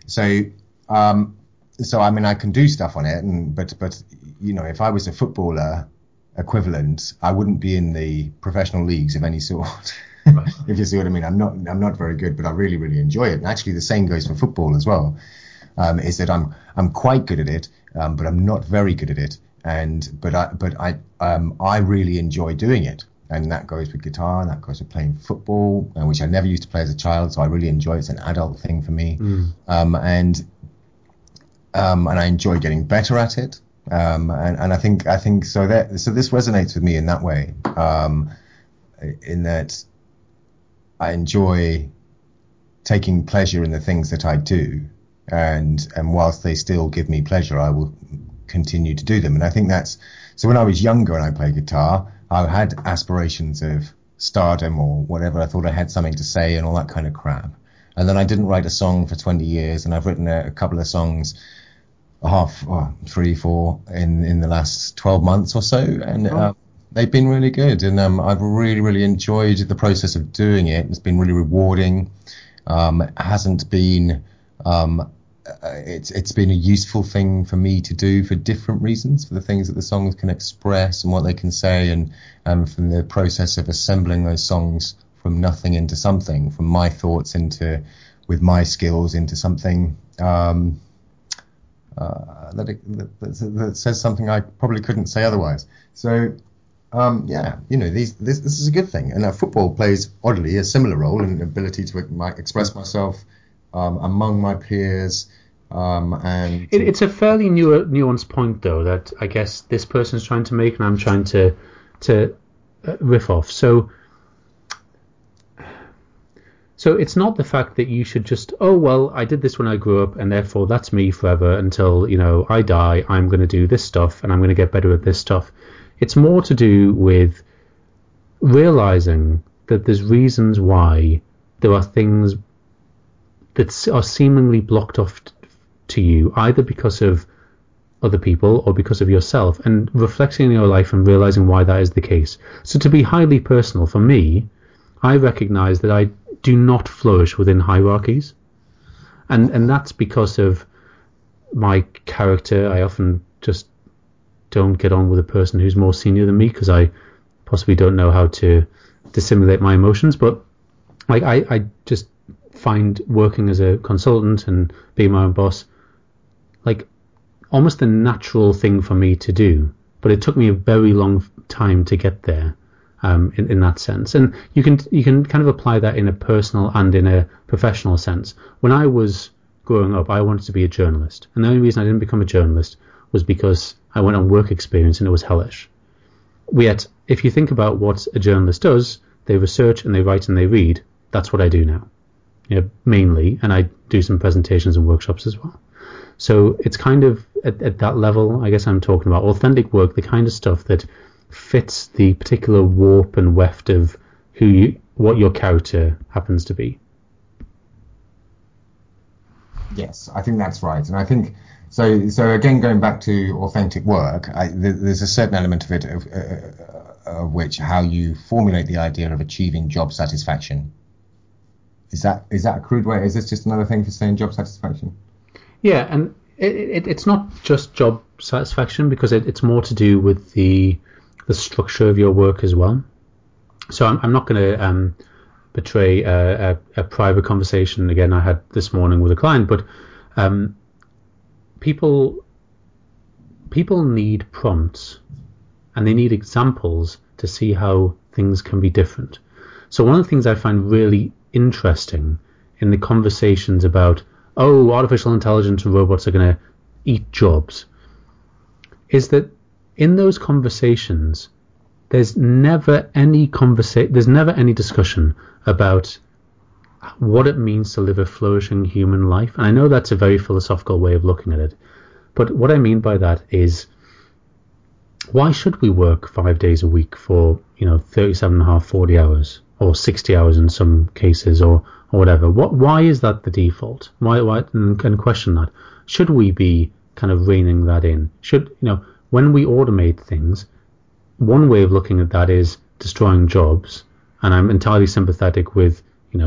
So I mean, I can do stuff on it, but you know, if I was a footballer equivalent, I wouldn't be in the professional leagues of any sort. Right. If you see what I mean. I'm not very good, but I really, really enjoy it. And actually, the same goes for football as well. Is that I'm quite good at it, but I'm not very good at it. But I really enjoy doing it. And that goes with guitar, and that goes with playing football, which I never used to play as a child, so I really enjoy it. It's an adult thing for me. And I enjoy getting better at it. And I think so this resonates with me in that way, in that I enjoy taking pleasure in the things that I do, and whilst they still give me pleasure, I will continue to do them. And I think that's so. When I was younger and I played guitar, I had aspirations of stardom or whatever. I thought I had something to say and all that kind of crap. And then I didn't write a song for 20 years, and I've written a couple of songs, 3, 4 in the last 12 months or so, and they've been really good, and I've really, really enjoyed the process of doing it. It's been really rewarding. It hasn't been it's been a useful thing for me to do for different reasons, for the things that the songs can express and what they can say, and from the process of assembling those songs from nothing into something, from my thoughts with my skills into something that says something I probably couldn't say otherwise. So this is a good thing, and football plays oddly a similar role in the ability to express myself among my peers. And it's a fairly nuanced point, though, that I guess this person's trying to make, and I'm trying to riff off. So it's not the fact that you should just, oh, well, I did this when I grew up, and therefore that's me forever until, I die. I'm going to do this stuff, and I'm going to get better at this stuff. It's more to do with realizing that there's reasons why there are things that are seemingly blocked off to you, either because of other people or because of yourself, and reflecting on your life and realizing why that is the case. So to be highly personal, for me, I recognize that I do not flourish within hierarchies, and that's because of my character. I often just don't get on with a person who's more senior than me because I possibly don't know how to dissimulate my emotions. But I just find working as a consultant and being my own boss almost a natural thing for me to do. But it took me a very long time to get there. In that sense, and you can kind of apply that in a personal and in a professional sense. When I was growing up, I wanted to be a journalist, and the only reason I didn't become a journalist was because I went on work experience and it was hellish. Yet, if you think about what a journalist does, they research and they write and they read. That's what I do now, mainly, and I do some presentations and workshops as well. So it's kind of at that level, I guess I'm talking about authentic work, the kind of stuff that fits the particular warp and weft of what your character happens to be. Yes, I think that's right, and I think so. Again, going back to authentic work, there's a certain element of it of which how you formulate the idea of achieving job satisfaction. Is that a crude way? Is this just another thing for saying job satisfaction? Yeah, and it's not just job satisfaction, because it's more to do with the structure of your work as well. So I'm not going to betray a private conversation again I had this morning with a client, but people need prompts and they need examples to see how things can be different. So one of the things I find really interesting in the conversations about, artificial intelligence and robots are going to eat jobs, is that in those conversations, there's never any discussion about what it means to live a flourishing human life. And I know that's a very philosophical way of looking at it, but what I mean by that is, why should we work 5 days a week for 37.5, 40 hours, or 60 hours in some cases, or whatever? Why is that the default? Why and question that. Should we be kind of reining that in? When we automate things, one way of looking at that is destroying jobs, and I'm entirely sympathetic with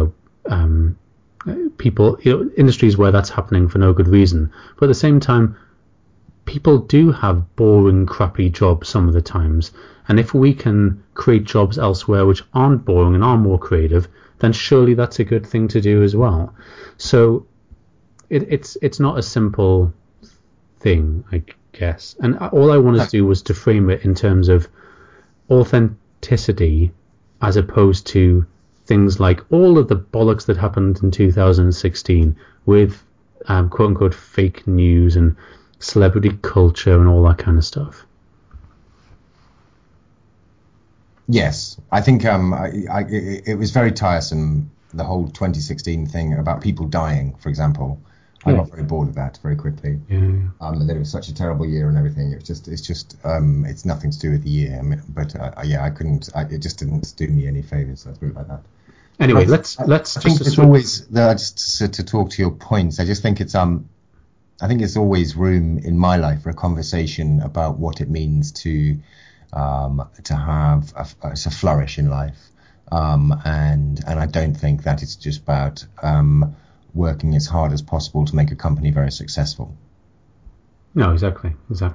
people, industries where that's happening for no good reason. But at the same time, people do have boring, crappy jobs some of the times, and if we can create jobs elsewhere which aren't boring and are more creative, then surely that's a good thing to do as well. So it's not a simple thing, I guess. And all I wanted to do was to frame it in terms of authenticity, as opposed to things like all of the bollocks that happened in 2016 with quote unquote fake news and celebrity culture and all that kind of stuff. Yes, I think it was very tiresome, the whole 2016 thing about people dying, for example. I got very bored of that very quickly. That it was such a terrible year and everything. It's nothing to do with the year. I couldn't. It just didn't do me any favors. Let's put it like that. Anyway, let's. I think it's always just to talk to your points. I just think it's I think it's always room in my life for a conversation about what it means to flourish in life, and I don't think that it's just about working as hard as possible to make a company very successful. No, exactly.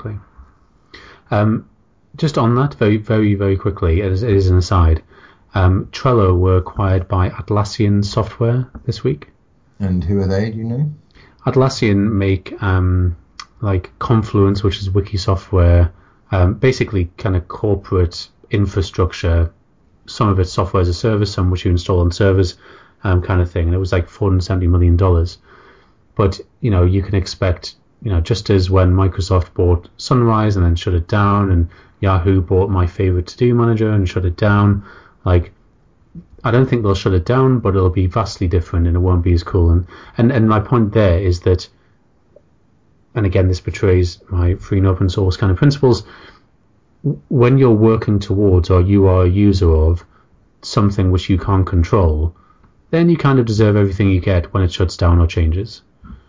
Just on that, very, very, very quickly, as it is an aside, Trello were acquired by Atlassian Software this week. And who are they, do you know? Atlassian make like Confluence, which is wiki software, basically kind of corporate infrastructure. Some of it's software as a service, some which you install on servers, kind of thing. And it was like $470 million. But, you can expect, just as when Microsoft bought Sunrise and then shut it down, and Yahoo bought My Favorite To-Do Manager and shut it down, like, I don't think they'll shut it down, but it'll be vastly different and it won't be as cool. And my point there is that, and again, this betrays my free and open source kind of principles, when you're working towards, or you are a user of, something which you can't control, then you kind of deserve everything you get when it shuts down or changes.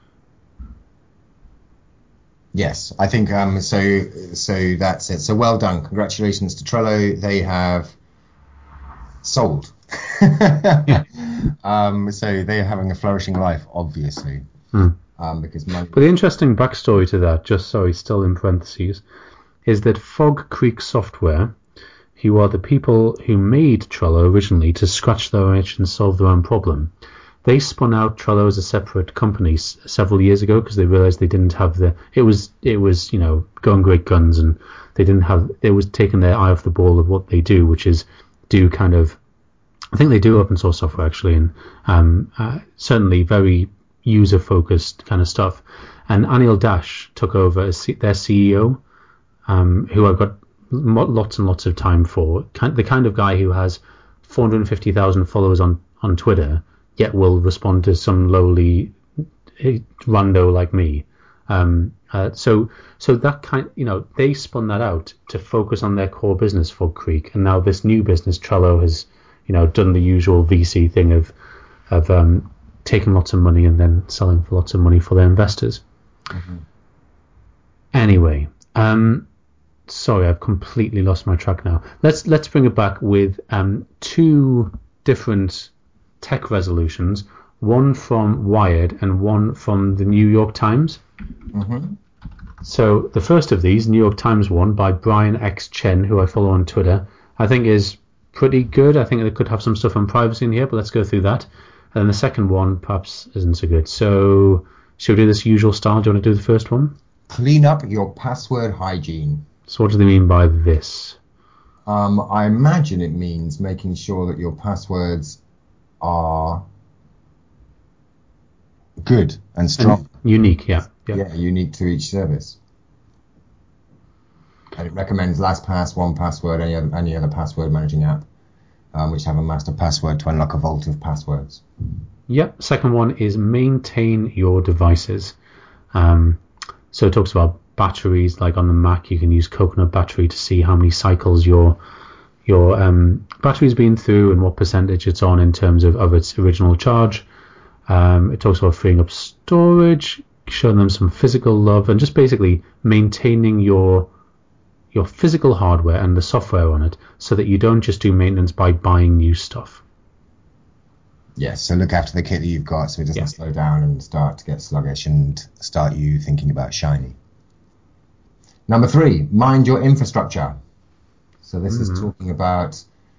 Yes, I think so that's it. So well done. Congratulations to Trello. They have sold. Yeah. So they're having a flourishing life, obviously. Because money... But the interesting backstory to that, still in parentheses, is that Fog Creek Software, who are the people who made Trello originally to scratch their itch and solve their own problem, they spun out Trello as a separate company several years ago because they realized they didn't have it was going great guns, and they was taking their eye off the ball of what they do, which is do kind of, I think they do open source software actually, and certainly very user focused kind of stuff. And Anil Dash took over as their CEO, who I've got lots and lots of time for. The kind of guy who has 450,000 followers on Twitter, yet will respond to some lowly rando like me. So that kind, they spun that out to focus on their core business, Fog Creek, and now this new business, Trello, has done the usual VC thing of taking lots of money and then selling for lots of money for their investors. Mm-hmm. Anyway, sorry, I've completely lost my track now. Let's bring it back with two different tech resolutions, one from Wired and one from the New York Times. Mm-hmm. So the first of these, New York Times one by Brian X. Chen, who I follow on Twitter, I think is pretty good. I think they could have some stuff on privacy in here, but let's go through that. And then the second one perhaps isn't so good. So shall we do this usual style? Do you want to do the first one? Clean up your password hygiene. So what do they mean by this? I imagine it means making sure that your passwords are good and strong. And unique, yeah. Yeah, unique to each service. And it recommends LastPass, 1Password, any other password managing app, which have a master password to unlock a vault of passwords. Yep. Second one is maintain your devices. So it talks about batteries, like on the Mac, you can use Coconut Battery to see how many cycles your battery's been through and what percentage it's on in terms of its original charge. It talks about freeing up storage, showing them some physical love, and just basically maintaining your physical hardware and the software on it so that you don't just do maintenance by buying new stuff. Yes, so look after the kit that you've got so it doesn't slow down and start to get sluggish and start you thinking about shiny. Number 3, mind your infrastructure. So this is talking about,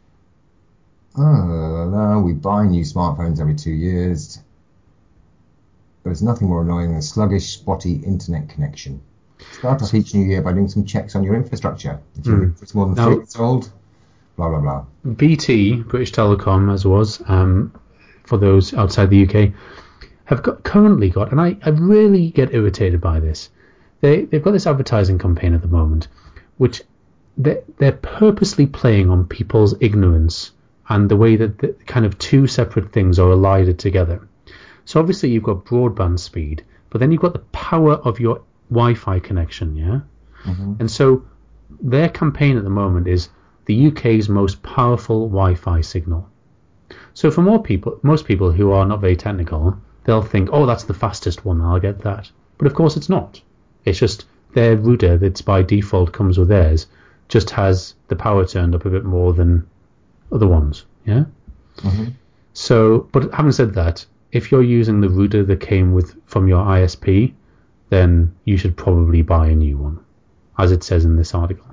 we buy new smartphones every 2 years. There's nothing more annoying than a sluggish, spotty internet connection. Start off each new year by doing some checks on your infrastructure. If it's more than 3 years old, blah, blah, blah. BT, British Telecom, as was, for those outside the UK, have currently got, and I really get irritated by this, they've got this advertising campaign at the moment, which they're purposely playing on people's ignorance and the way that the kind of two separate things are allied together. So obviously you've got broadband speed, but then you've got the power of your Wi-Fi connection, yeah? Mm-hmm. And so their campaign at the moment is the UK's most powerful Wi-Fi signal. So for most people who are not very technical, they'll think, oh, that's the fastest one, I'll get that. But of course it's not. It's just their router that's by default comes with theirs just has the power turned up a bit more than other ones, yeah? Mm-hmm. So, but having said that, if you're using the router that came from your ISP, then you should probably buy a new one, as it says in this article.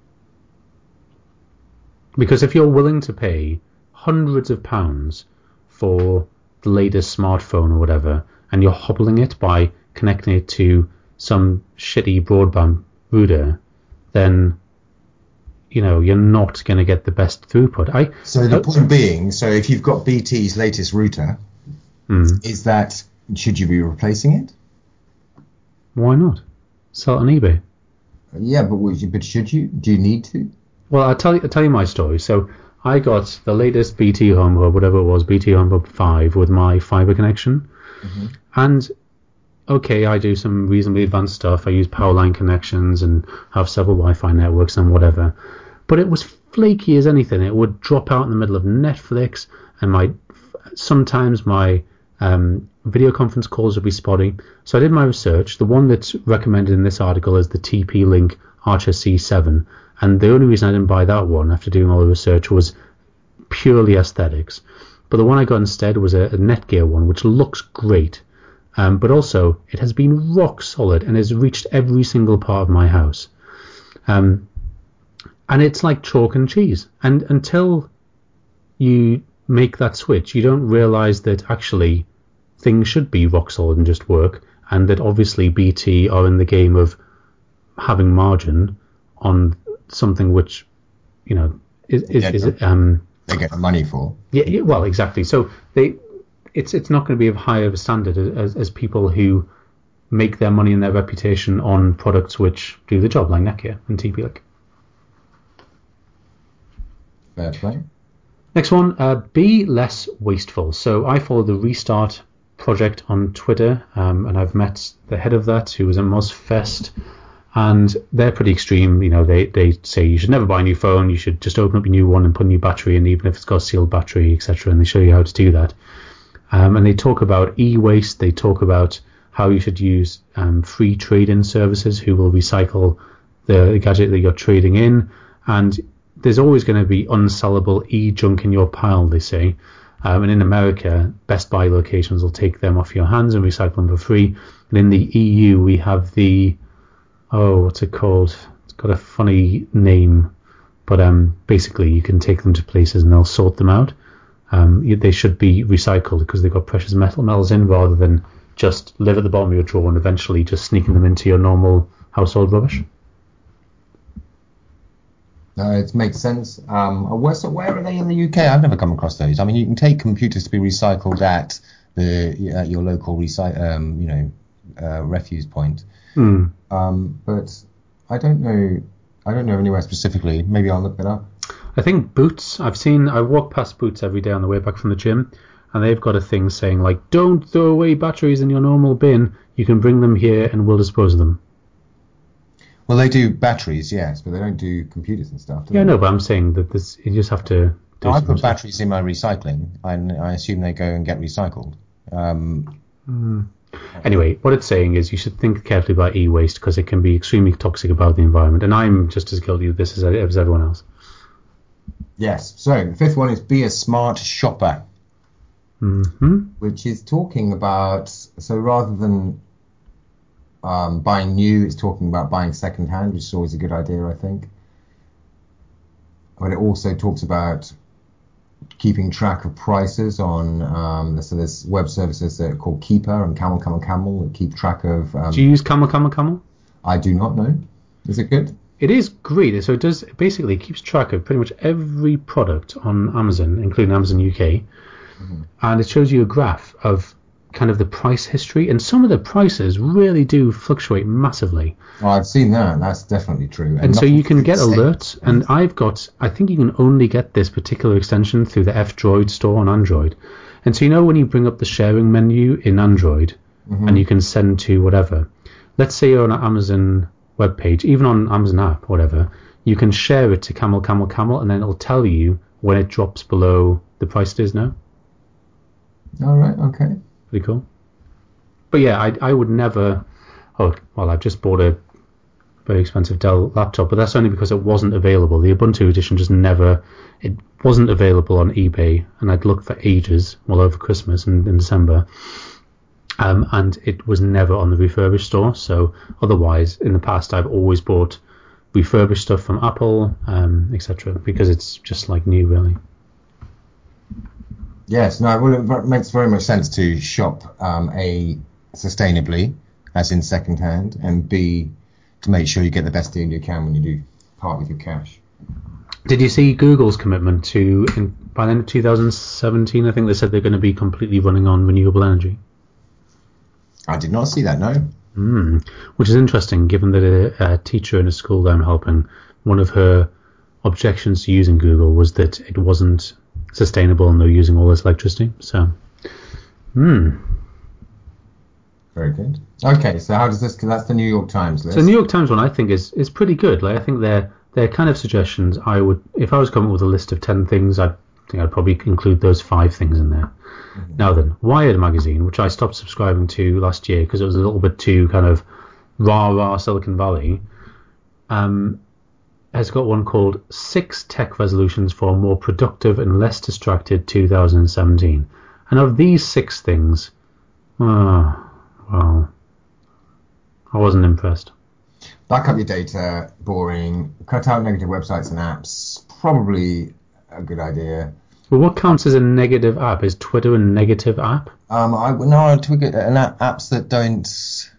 Because if you're willing to pay hundreds of pounds for the latest smartphone or whatever, and you're hobbling it by connecting it to some shitty broadband router, then you're not going to get the best throughput. So the point being, so if you've got BT's latest router, is that, should you be replacing it? Why not? Sell it on eBay. Yeah, but should you? Do you need to? Well, I'll tell you my story. So I got the latest BT Home Hub, whatever it was, BT Home Hub 5 with my fibre connection. And okay, I do some reasonably advanced stuff. I use powerline connections and have several Wi-Fi networks and whatever. But it was flaky as anything. It would drop out in the middle of Netflix, and sometimes my video conference calls would be spotty. So I did my research. The one that's recommended in this article is the TP-Link Archer C7. And the only reason I didn't buy that one after doing all the research was purely aesthetics. But the one I got instead was a Netgear one, which looks great. But also, it has been rock solid and has reached every single part of my house. And it's like chalk and cheese. And until you make that switch, you don't realize that actually things should be rock solid and just work, and that obviously BT are in the game of having margin on something which, is they get the money for. Yeah, well, exactly. So it's not going to be of high of a standard as people who make their money and their reputation on products which do the job, like Netgear and TP-Link. Fair play. Next one, be less wasteful. So I follow the Restart project on Twitter, and I've met the head of that, who was at MozFest, and they're pretty extreme. They say you should never buy a new phone, you should just open up a new one and put a new battery in, even if it's got a sealed battery, etc., and they show you how to do that. And they talk about e-waste, they talk about how you should use free trade-in services who will recycle the gadget that you're trading in, and there's always going to be unsellable e-junk in your pile, they say. And in America, Best Buy locations will take them off your hands and recycle them for free. And in the EU, we have what's it called? It's got a funny name, but basically you can take them to places and they'll sort them out. They should be recycled because they've got precious metals in, rather than just live at the bottom of your drawer and eventually just sneaking them into your normal household rubbish. No, it makes sense. Where are they in the UK? I've never come across those. I mean, you can take computers to be recycled at your local refuse point. But I don't know anywhere specifically. Maybe I'll look it up. I think Boots. I walk past Boots every day on the way back from the gym, and they've got a thing saying like, "Don't throw away batteries in your normal bin. You can bring them here, and we'll dispose of them." Well, they do batteries, yes, but they don't do computers and stuff. Yeah, no, but I'm saying that you just have to do I put batteries in my recycling, and I assume they go and get recycled. Anyway, what it's saying is you should think carefully about e-waste because it can be extremely toxic about the environment, and I'm just as guilty of this as everyone else. Yes, so the fifth one is be a smart shopper, which is talking about, so rather than buying new, it's talking about buying second hand, which is always a good idea, I think. But it also talks about keeping track of prices on, so there's web services that are called Keeper and Camel that keep track of... Do you use Camel? I do not know. Is it good? It is great. So it basically keeps track of pretty much every product on Amazon, including Amazon UK, and it shows you a graph of kind of the price history, and some of the prices really do fluctuate massively. Oh, I've seen that. That's definitely true. And so you can get alerts, and I think you can only get this particular extension through the F-Droid store on Android. And so when you bring up the sharing menu in Android, and you can send to whatever, let's say you're on an Amazon webpage, even on Amazon app, whatever, you can share it to Camel, and then it'll tell you when it drops below the price it is now. All right, okay. Pretty cool. But yeah, I would never... Oh, well, I've just bought a very expensive Dell laptop, but that's only because it wasn't available. The Ubuntu edition just never... wasn't available on eBay, and I'd looked for ages, well over Christmas and in December, and it was never on the refurbished store. So otherwise, in the past, I've always bought refurbished stuff from Apple, etc., because it's just like new, really. Yes, no, well, it makes very much sense to shop A, sustainably, as in second-hand, and B, to make sure you get the best deal you can when you do part with your cash. Did you see Google's commitment to, by the end of 2017, I think they said they're going to be completely running on renewable energy? I did not see that, no. Which is interesting, given that a teacher in a school that I'm helping, one of her objections to using Google was that it wasn't sustainable and they're using all this electricity. So, Very good. Okay, so how does this? Cause that's the New York Times list. So the New York Times one I think is pretty good. Like I think they're kind of suggestions. I would, if I was coming up with a list of 10 things, I think I'd probably include those 5 things in there. Mm-hmm. Now then, Wired magazine, which I stopped subscribing to last year because it was a little bit too kind of rah Silicon Valley, has got one called 6 Tech Resolutions for a More Productive and Less Distracted 2017. And of these 6 things, well, I wasn't impressed. Back up your data, boring. Cut out negative websites and apps, probably a good idea. Well, what counts as a negative app? Is Twitter a negative app? Apps that don't.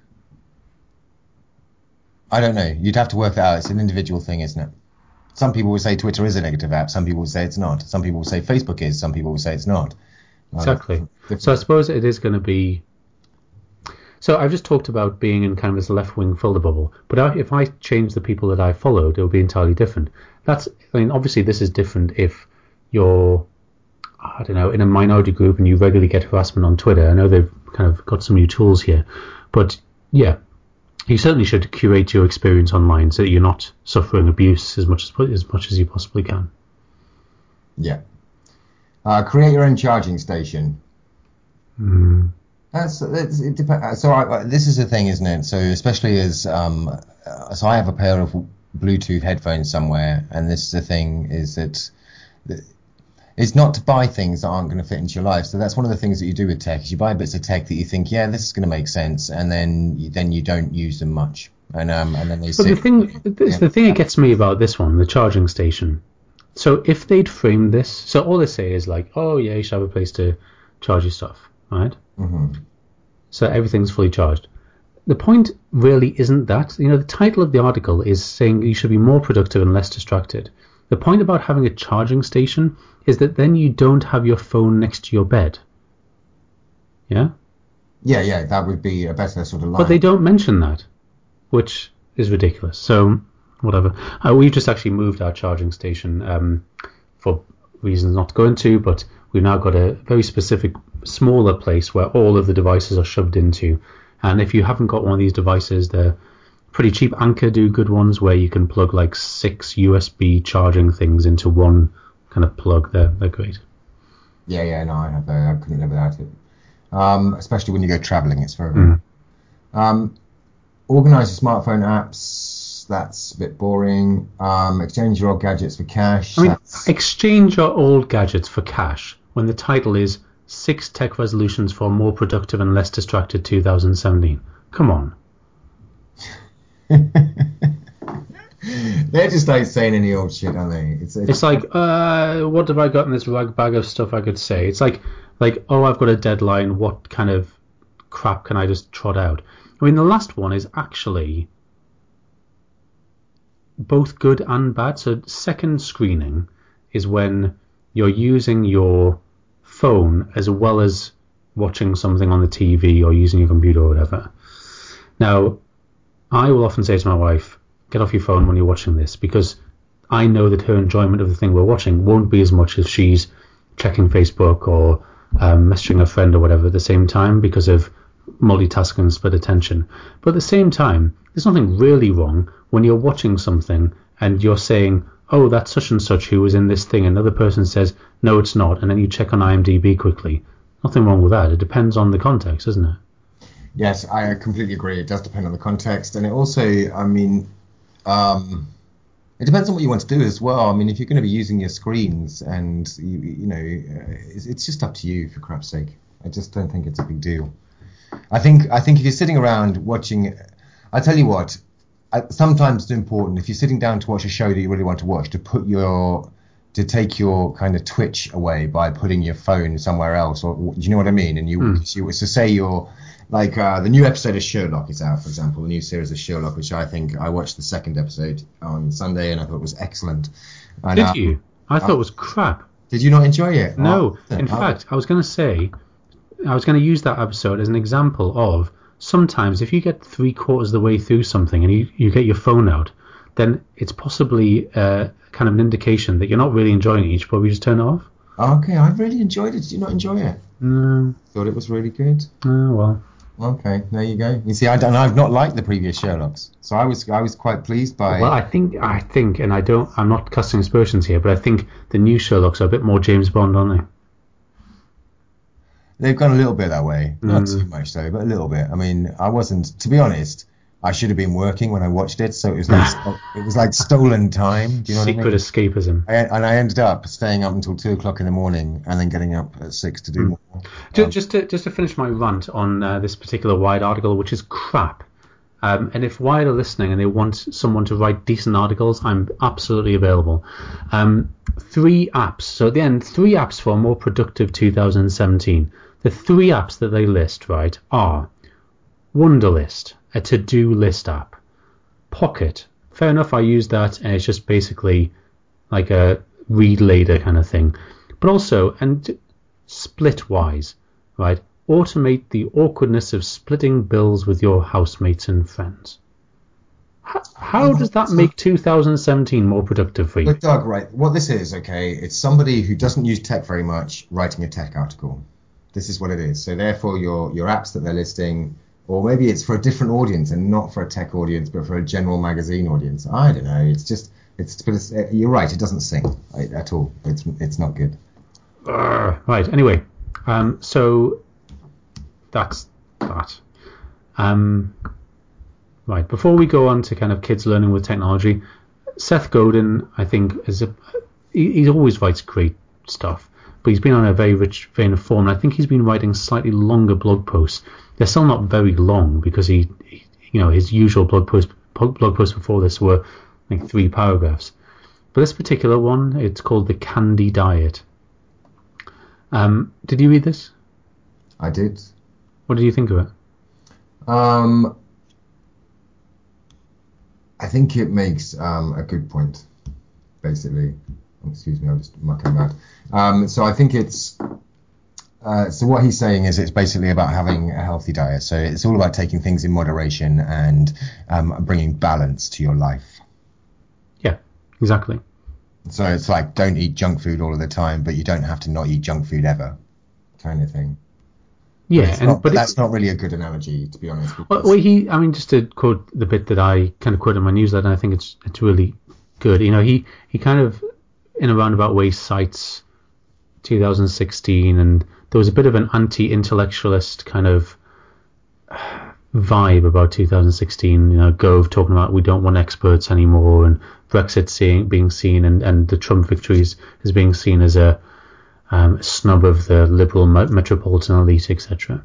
I don't know. You'd have to work that out. It's an individual thing, isn't it? Some people will say Twitter is a negative app. Some people will say it's not. Some people will say Facebook is. Some people will say it's not. Exactly. So I suppose it is going to be. So I've just talked about being in kind of this left-wing filter bubble, but if I change the people that I followed, it will be entirely different. Obviously this is different if you're, I don't know, in a minority group and you regularly get harassment on Twitter. I know they've kind of got some new tools here, but yeah. You certainly should curate your experience online so that you're not suffering abuse as much as you possibly can. Yeah. Create your own charging station. It depends. So this is the thing, isn't it? So especially as so I have a pair of Bluetooth headphones somewhere, and this is the thing is that it's not to buy things that aren't going to fit into your life. So that's one of the things that you do with tech is you buy bits of tech that you think, yeah, this is going to make sense, and then you don't use them much, and then they. But the thing that gets me about this one, the charging station. So if they'd framed this, so all they say is like, oh yeah, you should have a place to charge your stuff, right? Mm-hmm. So everything's fully charged. The point really isn't that. The title of the article is saying you should be more productive and less distracted. The point about having a charging station is that then you don't have your phone next to your bed. Yeah? Yeah, that would be a better sort of line. But they don't mention that, which is ridiculous. So, whatever. We've just actually moved our charging station for reasons not to go into, but we've now got a very specific, smaller place where all of the devices are shoved into. And if you haven't got one of these devices, they're pretty cheap. Anker do good ones where you can plug like 6 USB charging things into one kind of plug. They're great. Yeah, no, I have that. I couldn't live without it. Especially when you go traveling, it's very good. Organize your smartphone apps. That's a bit boring. Exchange your old gadgets for cash. Exchange your old gadgets for cash when the title is 6 Tech Resolutions for a More Productive and Less Distracted 2017. Come on. They're just like saying any old shit, aren't they? It's like, what have I got in this bag of stuff I could say? It's like, oh, I've got a deadline. What kind of crap can I just trot out? I mean, the last one is actually both good and bad. So second screening is when you're using your phone as well as watching something on the TV or using your computer or whatever. Now, I will often say to my wife, get off your phone when you're watching this, because I know that her enjoyment of the thing we're watching won't be as much as she's checking Facebook or messaging a friend or whatever at the same time because of multitasking and split attention. But at the same time, there's nothing really wrong when you're watching something and you're saying, oh, that's such and such who was in this thing. Another person says, no, it's not. And then you check on IMDb quickly. Nothing wrong with that. It depends on the context, doesn't it? Yes, I completely agree. It does depend on the context. And it also, I mean, It depends on what you want to do as well. I mean, if you're going to be using your screens, and it's just up to you, for crap's sake. I just don't think it's a big deal. I think if you're sitting around watching, I tell you what, sometimes it's important if you're sitting down to watch a show that you really want to watch to take your kind of twitch away by putting your phone somewhere else, or do you know what I mean? And so say you're like the new episode of Sherlock is out, for example, the new series of Sherlock, which I watched the second episode on Sunday and I thought it was excellent. And, did you? I thought it was crap. Did you not enjoy it? No. In fact, I was going to use that episode as an example of sometimes if you get 3/4 of the way through something and you get your phone out, then it's possibly kind of an indication that you're not really enjoying it. You should probably just turn it off. Okay, I really enjoyed it. Did you not enjoy it? No. Thought it was really good. Oh, well. Okay, there you go. You see, I've not liked the previous Sherlocks, so I was quite pleased by. Well, I think, and I'm not casting aspersions here, but I think the new Sherlocks are a bit more James Bond, aren't they? They've gone a little bit that way, not too much though, but a little bit. I mean, I wasn't, to be honest. I should have been working when I watched it, so it was like stolen time. Do you know what I mean? Secret escapism. I ended up staying up until 2:00 in the morning and then getting up at 6 to do more. Just to finish my rant on this particular Wired article, which is crap. And if Wired are listening and they want someone to write decent articles, I'm absolutely available. 3 apps. So at the end, 3 apps for a more productive 2017. The 3 apps that they list, right, are Wunderlist, a to-do list app. Pocket. Fair enough, I use that, and it's just basically like a read later kind of thing. But also, and Splitwise, right? Automate the awkwardness of splitting bills with your housemates and friends. How does that make 2017 more productive for you? Look, Doug, right, what this is, okay, it's somebody who doesn't use tech very much writing a tech article. This is what it is. So therefore, your apps that they're listing, or maybe it's for a different audience and not for a tech audience, but for a general magazine audience. I don't know. You're right. It doesn't sing at all. It's not good. Right. Anyway, so that's that. Right. Before we go on to kind of kids learning with technology, Seth Godin, I think, he always writes great stuff, but he's been on a very rich vein of form. And I think he's been writing slightly longer blog posts. They're still not very long because his usual blog posts before this were like 3 paragraphs. But this particular one, it's called The Candy Diet. Did you read this? I did. What did you think of it? I think it makes a good point, basically. Excuse me, I'm just mucking mad. So I think it's... so what he's saying is it's basically about having a healthy diet. So it's all about taking things in moderation and bringing balance to your life. Yeah, exactly. So it's like don't eat junk food all of the time, but you don't have to not eat junk food ever, kind of thing. Yeah, but that's not really a good analogy, to be honest. Well, just to quote the bit that I kind of quote in my newsletter, and I think it's really good. You know, he kind of, in a roundabout way, cites 2016, and there was a bit of an anti-intellectualist kind of vibe about 2016. You know, Gove talking about we don't want experts anymore, and Brexit being seen, and the Trump victories as being seen as a snub of the liberal metropolitan elite, etc.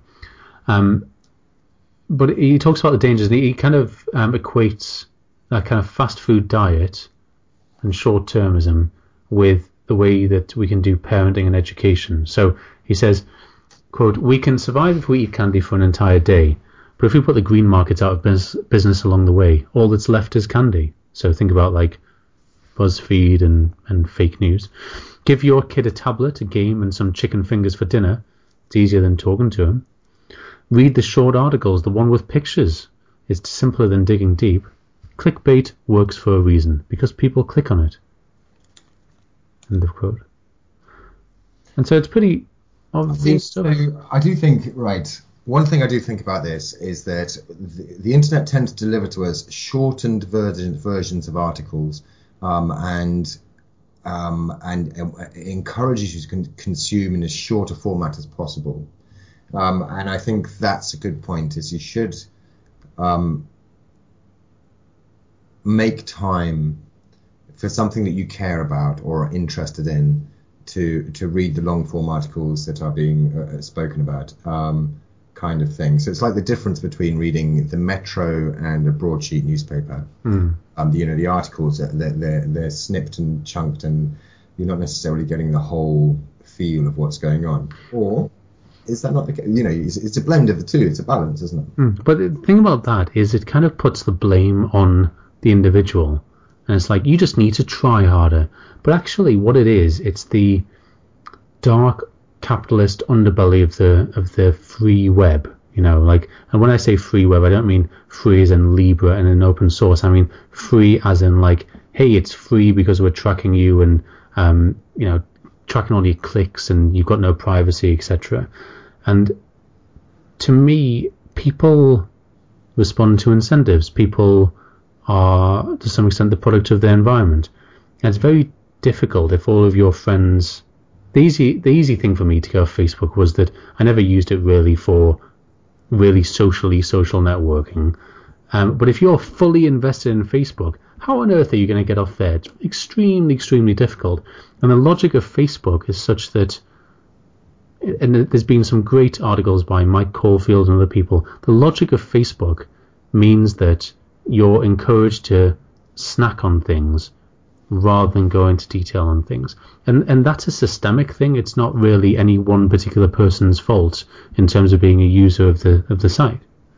But he talks about the dangers. He kind of equates that kind of fast food diet and short-termism with the way that we can do parenting and education. So he says, quote, "We can survive if we eat candy for an entire day, but if we put the green markets out of business along the way, all that's left is candy." So think about like BuzzFeed and fake news. Give your kid a tablet, a game, and some chicken fingers for dinner. It's easier than talking to him. Read the short articles, the one with pictures. It's simpler than digging deep. Clickbait works for a reason, because people click on it. End of quote. And so it's pretty obvious stuff. I do think, right, one thing I do think about this is that the internet tends to deliver to us shortened versions of articles, and encourages you to consume in as short a format as possible. And I think that's a good point, is you should make time for something that you care about or are interested in, to read the long form articles that are being spoken about, kind of thing. So it's like the difference between reading the Metro and a broadsheet newspaper. The articles, they're snipped and chunked, and you're not necessarily getting the whole feel of what's going on. Or is that not the case? It's a blend of the two. It's a balance, isn't it? But the thing about that is it kind of puts the blame on the individual. And it's like, you just need to try harder. But actually what it is, it's the dark capitalist underbelly of the free web. And when I say free web, I don't mean free as in Libra and an open source. I mean free as in like, hey, it's free because we're tracking you and, tracking all your clicks and you've got no privacy, etc. And to me, people respond to incentives. People are, to some extent, the product of their environment. And it's very difficult if all of your friends... The easy thing for me to go off Facebook was that I never used it really for really social networking. But if you're fully invested in Facebook, how on earth are you going to get off there? It's extremely, extremely difficult. And the logic of Facebook is such that, and there's been some great articles by Mike Caulfield and other people, the logic of Facebook means that you're encouraged to snack on things rather than go into detail on things. And that's a systemic thing. It's not really any one particular person's fault in terms of being a user of the site.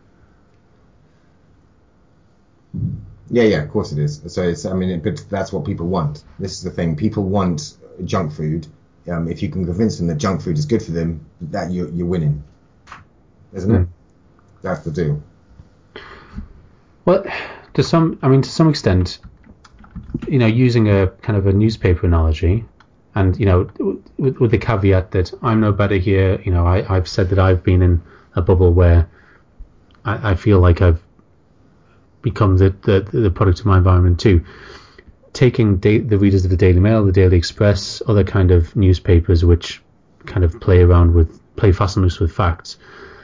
Yeah, of course it is. So but that's what people want. This is the thing. People want junk food. If you can convince them that junk food is good for them, that you're winning, isn't it? That's the deal. Well, to some extent, using a kind of a newspaper analogy, and with the caveat that I'm no better here. I've said that I've been in a bubble where I feel like I've become the product of my environment too. Taking the readers of the Daily Mail, the Daily Express, other kind of newspapers which kind of play fast and loose with facts.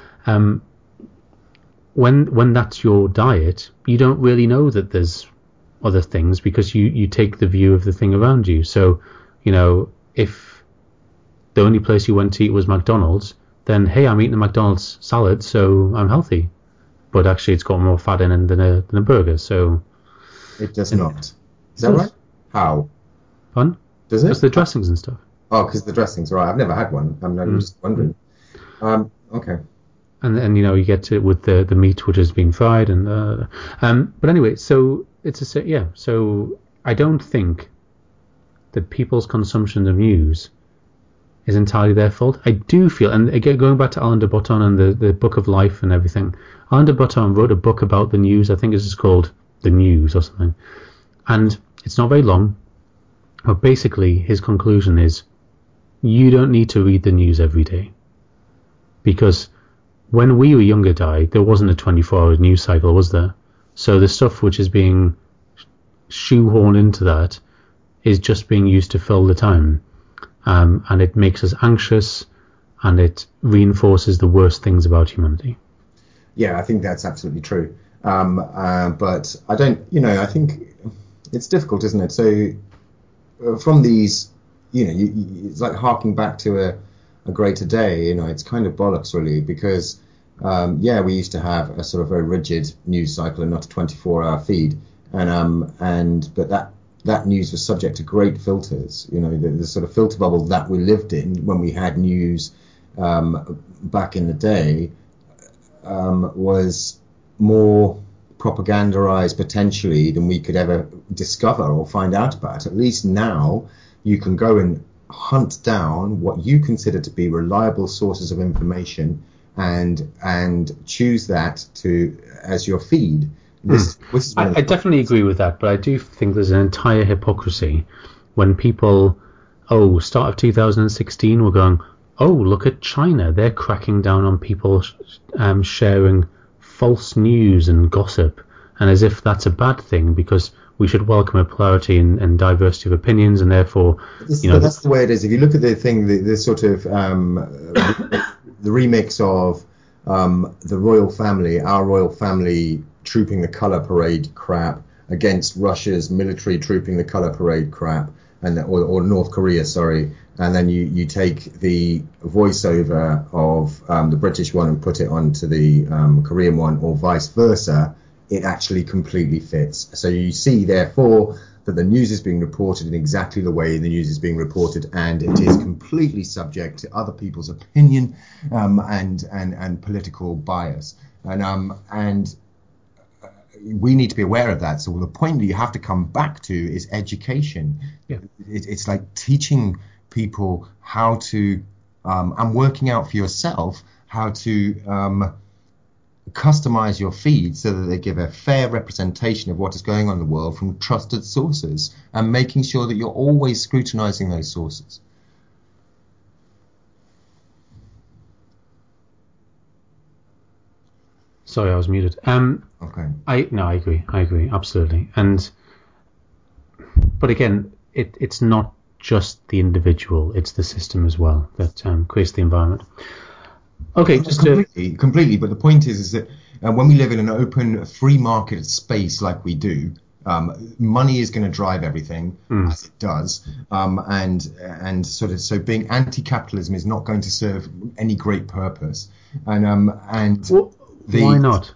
When that's your diet, you don't really know that there's other things because you take the view of the thing around you. So, if the only place you went to eat was McDonald's, then hey, I'm eating a McDonald's salad, so I'm healthy. But actually, it's got more fat in it than a burger. So it does not. Is that right? How? Fun? Does it? Because the dressings and stuff. Oh, because the dressings, right? I've never had one. I'm just wondering. Okay. And you get to it with the meat which has been fried but anyway, so So I don't think that people's consumption of news is entirely their fault. I do feel, and again, going back to Alain de Botton and the Book of Life and everything, Alain de Botton wrote a book about the news. I think it's just called The News or something. And it's not very long, but basically his conclusion is you don't need to read the news every day. Because when we were younger, there wasn't a 24-hour news cycle, was there? So the stuff which is being shoehorned into that is just being used to fill the time. And it makes us anxious, and it reinforces the worst things about humanity. Yeah, I think that's absolutely true. But I don't, I think it's difficult, isn't it? So from these, it's like harking back to a greater day, it's kind of bollocks really, because we used to have a sort of very rigid news cycle and not a 24-hour feed, but that news was subject to great filters. The sort of filter bubble that we lived in when we had news back in the day was more propagandized potentially than we could ever discover or find out about. At least now you can go and hunt down what you consider to be reliable sources of information and choose that as your feed. I definitely agree with that, but I do think there's an entire hypocrisy when people, start of 2016, were going, look at China, they're cracking down on people sharing false news and gossip, and as if that's a bad thing because we should welcome a plurality and diversity of opinions, and therefore, that's the way it is. If you look at the thing, the sort of the remix of the royal family, our royal family trooping the colour parade crap, against Russia's military trooping the color parade crap, or North Korea, sorry, and then you take the voiceover of the British one and put it onto the Korean one, or vice versa, it actually completely fits. So you see, therefore, that the news is being reported in exactly the way the news is being reported, and it is completely subject to other people's opinion and political bias. And we need to be aware of that. So the point that you have to come back to is education. Yeah. It's like teaching people how to, and working out for yourself how to customize your feed so that they give a fair representation of what is going on in the world from trusted sources, and making sure that you're always scrutinizing those sources. Sorry, I was muted. Okay. I agree, absolutely. But again, it's not just the individual; it's the system as well that creates the environment. Okay, just completely. But the point is that when we live in an open, free market space like we do, money is going to drive everything, as it does, and so being anti-capitalism is not going to serve any great purpose. Why not?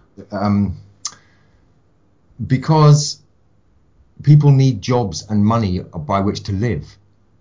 Because people need jobs and money by which to live.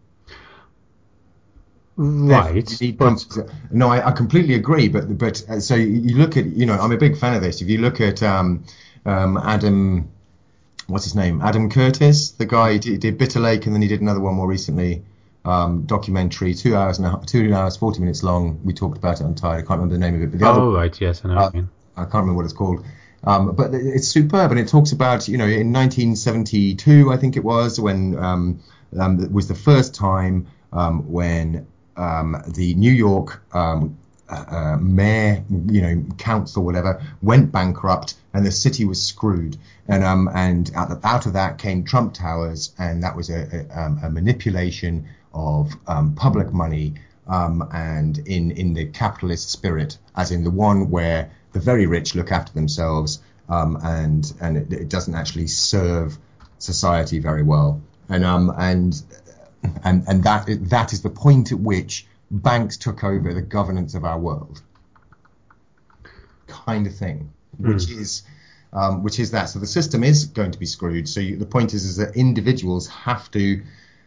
Right. No, I completely agree. But so you look at, I'm a big fan of this. If you look at Adam, what's his name? Adam Curtis, the guy who did Bitter Lake, and then he did another one more recently, documentary, 2 hours, 40 minutes long. We talked about it on Tide. I can't remember the name of it. But the other, right, yes, I know what you mean. I can't remember what it's called. But it's superb, and it talks about, in 1972, I think it was, when was the first time when the New York mayor, council, whatever, went bankrupt, and the city was screwed. And out of that came Trump Towers, and that was a manipulation of public money, and in the capitalist spirit, as in the one where the very rich look after themselves, and it doesn't actually serve society very well. And that is the point at which banks took over the governance of our world, kind of thing, which is that. So the system is going to be screwed. So the point is that individuals have to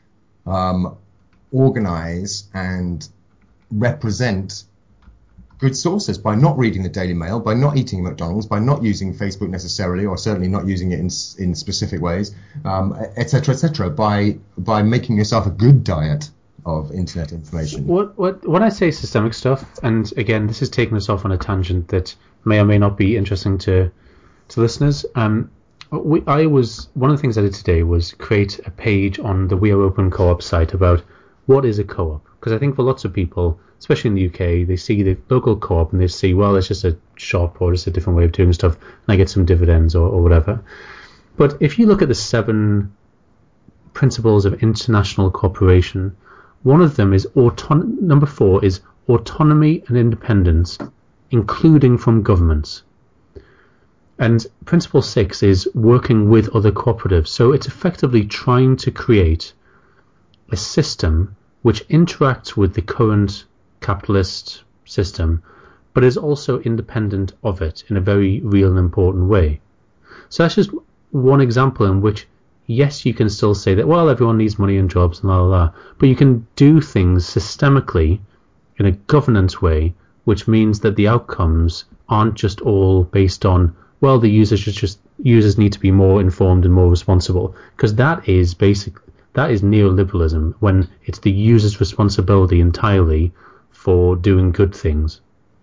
organize and represent good sources by not reading the Daily Mail, by not eating at McDonald's, by not using Facebook necessarily, or certainly not using it in specific ways, etc., by making yourself a good diet of internet information. When I say systemic stuff, and again, this is taking us off on a tangent that may or may not be interesting to listeners. One of the things I did today was create a page on the We Are Open Co-op site about what is a co-op, because I think for lots of people, especially in the UK, they see the local co-op and they see, well, it's just a shop or just a different way of doing stuff, and I get some dividends or whatever. But if you look at the 7 principles of international cooperation, one of them is number 4 is autonomy and independence, including from governments. And principle 6 is working with other cooperatives. So it's effectively trying to create a system which interacts with the current capitalist system, but is also independent of it in a very real and important way. So that's just one example in which, yes, you can still say that, well, everyone needs money and jobs and la la la, but you can do things systemically in a governance way, which means that the outcomes aren't just all based on, well, the users need to be more informed and more responsible, because that is neoliberalism, when it's the user's responsibility entirely for doing good things.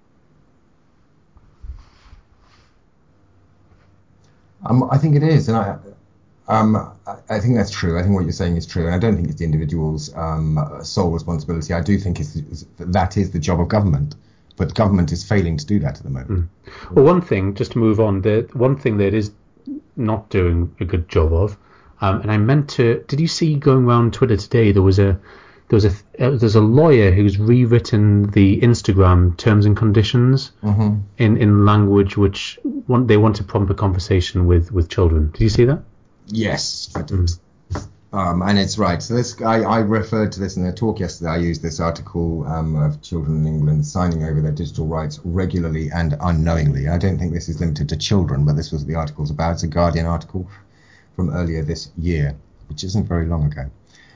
I think it is, and I think that's true. I think what you're saying is true, and I don't think it's the individual's sole responsibility. I do think that is the job of government, but government is failing to do that at the moment. Well, one thing, just to move on, one thing that it is not doing a good job of, and I meant to. Did you see going around Twitter today? There's a lawyer who's rewritten the Instagram terms and conditions in language which they want to prompt a conversation with children. Did you see that? Yes, I did. And it's right. So this, I referred to this in a talk yesterday. I used this article of children in England signing over their digital rights regularly and unknowingly. I don't think this is limited to children, but this was what the article's about. It's a Guardian article from earlier this year, which isn't very long ago.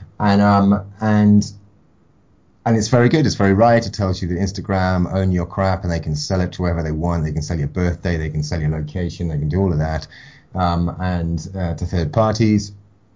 And it's very good. It's very right. It tells you that Instagram own your crap and they can sell it to whoever they want. They can sell your birthday. They can sell your location. They can do all of that, and to third parties.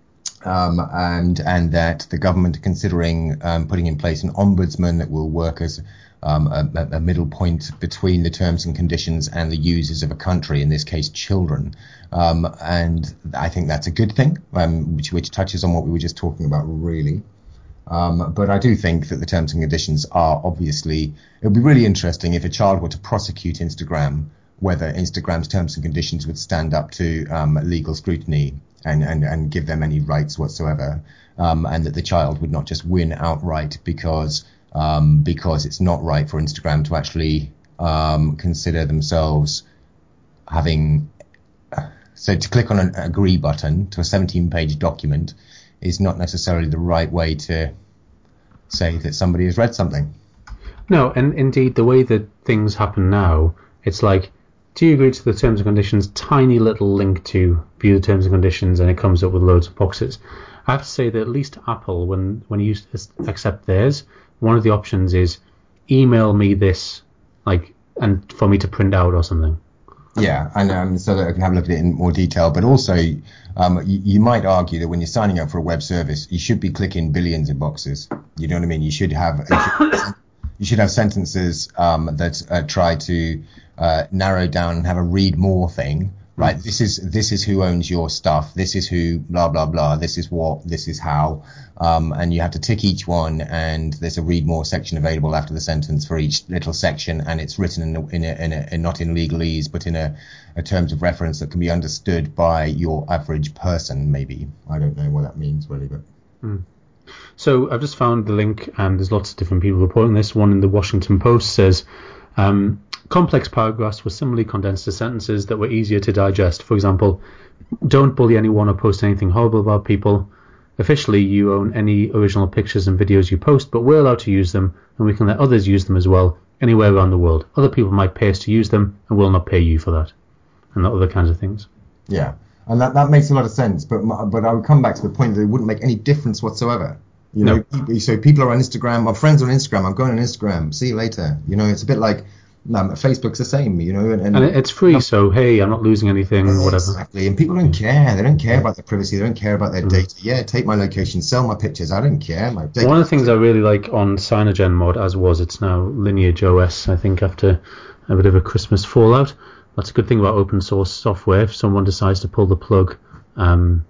And that the government are considering putting in place an ombudsman that will work as a middle point between the terms and conditions and the users of a country, in this case children. And I think that's a good thing, which touches on what we were just talking about, really. But I do think that the terms and conditions are obviously, it would be really interesting if a child were to prosecute Instagram, whether Instagram's terms and conditions would stand up to legal scrutiny and give them any rights whatsoever, and that the child would not just win outright because it's not right for Instagram to actually consider themselves having. So to click on an agree button to a 17-page document is not necessarily the right way to say that somebody has read something. No, and indeed, the way that things happen now, it's like, do you agree to the terms and conditions? Tiny little link to view the terms and conditions, and it comes up with loads of boxes. I have to say that at least Apple, when you accept theirs, one of the options is email me this, and for me to print out or something. Yeah, and so that I can have a look at it in more detail. But also, you might argue that when you're signing up for a web service, you should be clicking billions of boxes. You know what I mean? You should have sentences that try to narrow down and have a read more thing, right? This is who owns your stuff. This is who blah blah blah. This is what. This is how. And you have to tick each one, and there's a read more section available after the sentence for each little section, and it's written in not in legalese, but in a terms of reference that can be understood by your average person. Maybe, I don't know what that means really, but. So I've just found the link, and there's lots of different people reporting this. One in the Washington Post says, complex paragraphs were similarly condensed to sentences that were easier to digest. For example, don't bully anyone or post anything horrible about people. Officially, you own any original pictures and videos you post, but we're allowed to use them, and we can let others use them as well, anywhere around the world. Other people might pay us to use them, and we'll not pay you for that, and other kinds of things. Yeah, and that makes a lot of sense, but I would come back to the point that it wouldn't make any difference whatsoever. You know, so people are on Instagram, our friends on Instagram, I'm going on Instagram, see you later. You know, it's a bit like Facebook's the same, you know. And it's free, so hey, I'm not losing anything, whatever. Exactly, and people don't care. They don't care about their privacy. They don't care about their data. Yeah, take my location, sell my pictures. I don't care. One of the things I really like on CyanogenMod, it's now Lineage OS, I think, after a bit of a Christmas fallout. That's a good thing about open source software. If someone decides to pull the plug on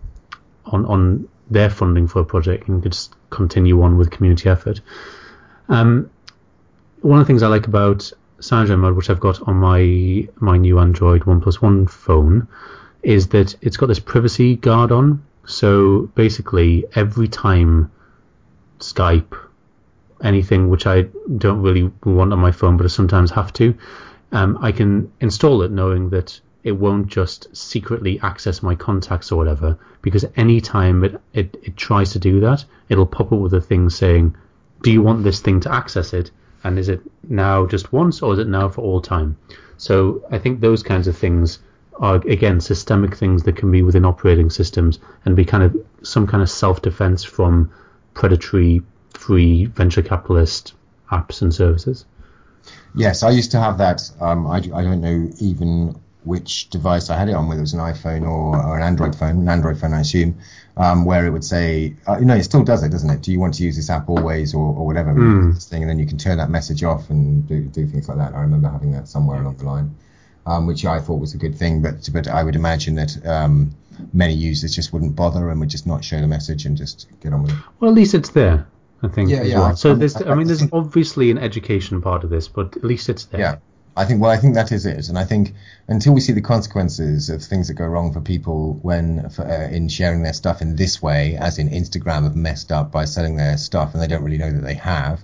their funding for a project, and could just continue on with community effort. One of the things I like about CyanogenMod, which I've got on my new Android OnePlus One phone, is that it's got this privacy guard on. So basically, every time Skype, anything which I don't really want on my phone, but I sometimes have to, I can install it knowing that it won't just secretly access my contacts or whatever, because any time it tries to do that, it'll pop up with a thing saying, do you want this thing to access it? And is it now just once, or is it now for all time? So I think those kinds of things are, again, systemic things that can be within operating systems and be kind of some kind of self-defense from predatory, free venture capitalist apps and services. Yes, I used to have that. I don't know even which device I had it on, whether it was an iPhone or an Android phone, I assume, where it would say, it still does it, doesn't it? Do you want to use this app always or whatever, this thing, and then you can turn that message off and do things like that. I remember having that somewhere along the line, which I thought was a good thing, but I would imagine that many users just wouldn't bother and would just not show the message and just get on with it. Well, at least it's there, I think. Yeah, as yeah. well. So there's obviously an education part of this, but at least it's there. Yeah. I think that is it, and I think until we see the consequences of things that go wrong for people in sharing their stuff in this way, as in Instagram have messed up by selling their stuff and they don't really know that they have,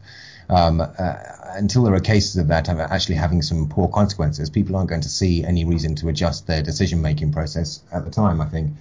until there are cases of that actually having some poor consequences, people aren't going to see any reason to adjust their decision-making process at the time, I think.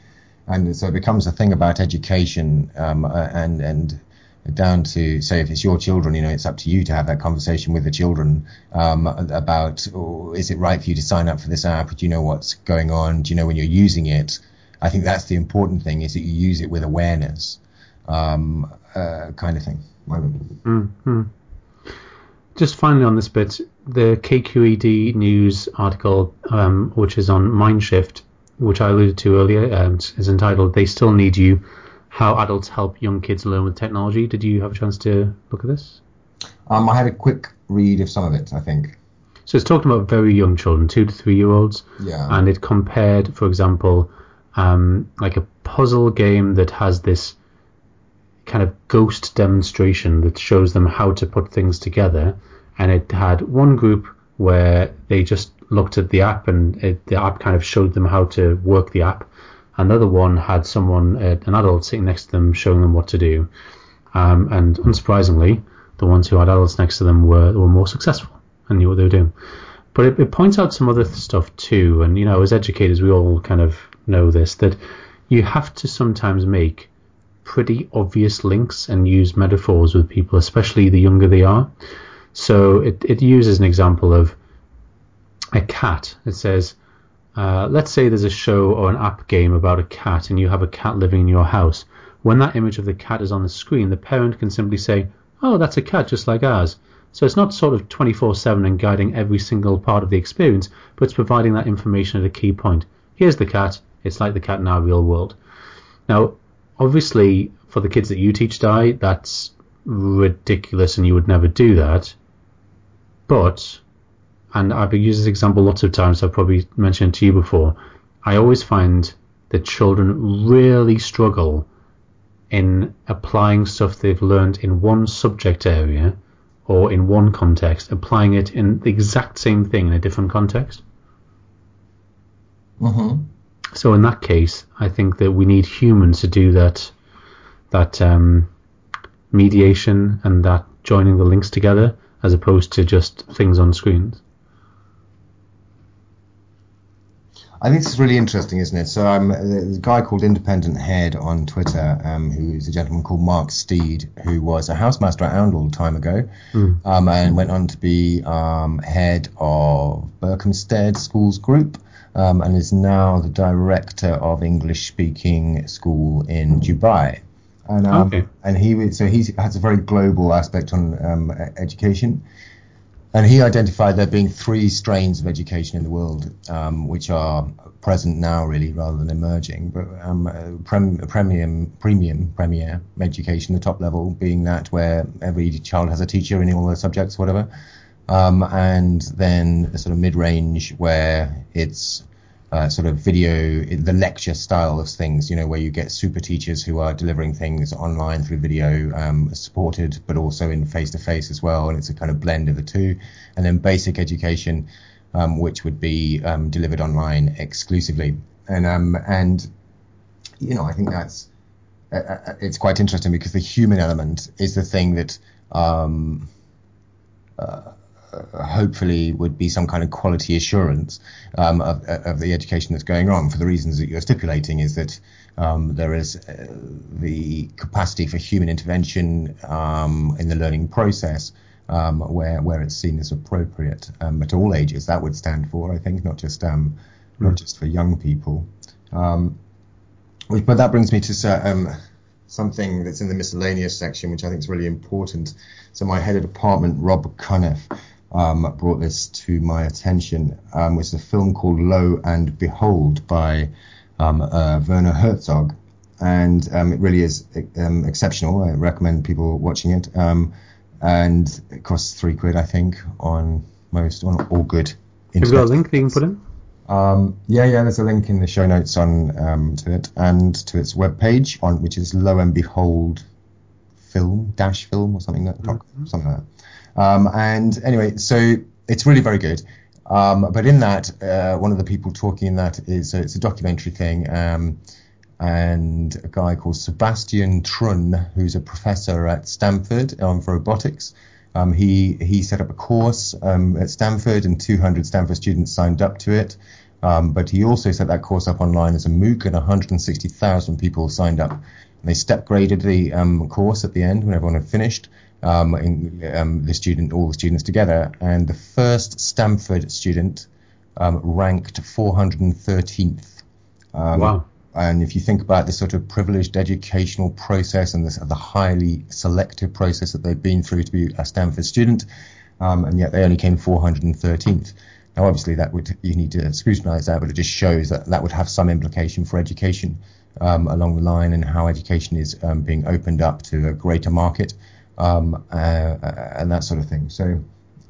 And so it becomes a thing about education, and down to, say, if it's your children, it's up to you to have that conversation with the children about, is it right for you to sign up for this app? Do you know what's going on? Do you know when you're using it? I think that's the important thing, is that you use it with awareness, kind of thing. Mm-hmm. Just finally on this bit, the KQED news article, which is on Mindshift, which I alluded to earlier, is entitled "They Still Need You: How Adults Help Young Kids Learn with Technology." Did you have a chance to look at this? I had a quick read of some of it, I think. So it's talking about very young children, 2 to 3 year olds. Yeah. And it compared, for example, like a puzzle game that has this kind of ghost demonstration that shows them how to put things together. And it had one group where they just looked at the app, and the app kind of showed them how to work the app. Another one had someone, an adult, sitting next to them, showing them what to do. And unsurprisingly, the ones who had adults next to them were more successful and knew what they were doing. But it points out some other stuff too. And, as educators, we all kind of know this, that you have to sometimes make pretty obvious links and use metaphors with people, especially the younger they are. So it uses an example of a cat. It says, let's say there's a show or an app game about a cat, and you have a cat living in your house. When that image of the cat is on the screen, the parent can simply say, "Oh, that's a cat just like ours." So it's not sort of 24/7 and guiding every single part of the experience, but it's providing that information at a key point. Here's the cat. It's like the cat in our real world. Now, obviously, for the kids that you teach, Di, that's ridiculous and you would never do that. But, and I've used this example lots of times, I've probably mentioned it to you before, I always find that children really struggle in applying stuff they've learned in one subject area or in one context, applying it in the exact same thing in a different context. Mm-hmm. So in that case, I think that we need humans to do that mediation and that joining the links together, as opposed to just things on screens. I think this is really interesting, isn't it? So there's a guy called Independent Head on Twitter, who is a gentleman called Mark Steed, who was a housemaster at Oundle a time ago, and went on to be head of Berkhamsted Schools Group, and is now the director of English-speaking school in Dubai. And Okay. and he has a very global aspect on education. And he identified there being 3 strains of education in the world, which are present now, really, rather than emerging. But premier education, the top level, being that where every child has a teacher in all their subjects, whatever. And then a sort of mid-range where it's sort of video, the lecture style of things, where you get super teachers who are delivering things online through video, supported, but also in face-to-face as well. And it's a kind of blend of the two. And then basic education, which would be delivered online exclusively. And I think that's, it's quite interesting because the human element is the thing that hopefully would be some kind of quality assurance of the education that's going on, for the reasons that you're stipulating, is that there is the capacity for human intervention in the learning process, where it's seen as appropriate at all ages. That would stand for, I think, not just for young people. But that brings me to something that's in the miscellaneous section, which I think is really important. So my head of department, Rob Cunniff, brought this to my attention, which is a film called Lo and Behold by Werner Herzog, and it really is exceptional. I recommend people watching it, and it costs £3, I think, on all good internet. Have you got a link that you can put in? Yeah, there's a link in the show notes on to it, and to its webpage, which is Lo and Behold film or something like that. And anyway, so it's really very good. But in that, one of the people talking in that is, it's a documentary thing, and a guy called Sebastian Trun, who's a professor at Stanford for robotics. He set up a course at Stanford, and 200 Stanford students signed up to it. But he also set that course up online as a MOOC, and 160,000 people signed up. And they step graded the course at the end when everyone had finished, all the students together. And the first Stanford student ranked 413th. Wow. And if you think about the sort of privileged educational process and the highly selective process that they've been through to be a Stanford student, and yet they only came 413th. Now, obviously, you need to scrutinise that, but it just shows that would have some implication for education along the line, and how education is being opened up to a greater market and that sort of thing. So,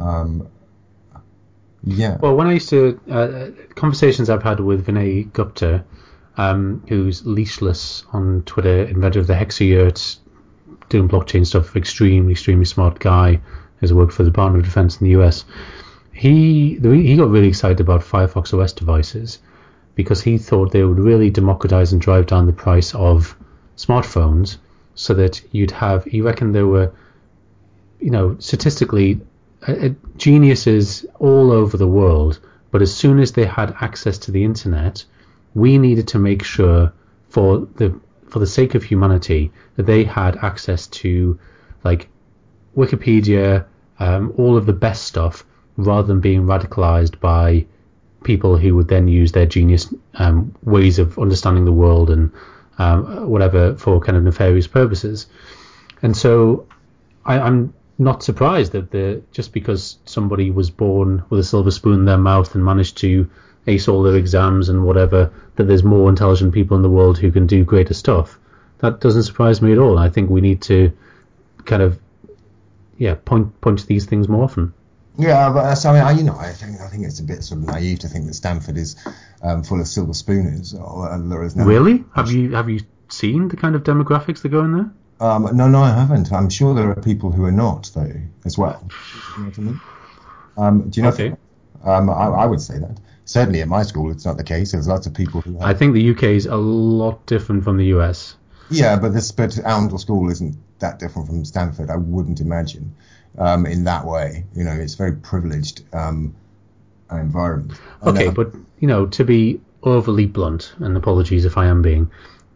yeah. Well, when I used to conversations I've had with Vinay Gupta, who's leashless on Twitter, inventor of the Hexayurt, doing blockchain stuff, extremely smart guy, who's worked for the Department of Defense in the US. He got really excited about Firefox OS devices because he thought they would really democratize and drive down the price of smartphones, so that you'd have, he reckoned there were, statistically, geniuses all over the world, but as soon as they had access to the internet, we needed to make sure, for the sake of humanity, that they had access to, like, Wikipedia, all of the best stuff, rather than being radicalized by people who would then use their genius ways of understanding the world and whatever for kind of nefarious purposes. And so I'm not surprised that just because somebody was born with a silver spoon in their mouth and managed to ace all their exams and whatever, that there's more intelligent people in the world who can do greater stuff. That doesn't surprise me at all. I think we need to kind of point to these things more often. Yeah, but so, I think it's a bit sort of naive to think that Stanford is full of silver spooners. There is no. Really? Have you seen the kind of demographics that go in there? No, I haven't. I'm sure there are people who are not, though, as well. You know what I mean? Do you know? Okay. I would say that. Certainly at my school, it's not the case. There's lots of people who. I think the UK is a lot different from the US. Yeah, but Oundle School isn't that different from Stanford. I wouldn't imagine. In that way, it's a very privileged environment. Okay, but to be overly blunt, and apologies if I am being,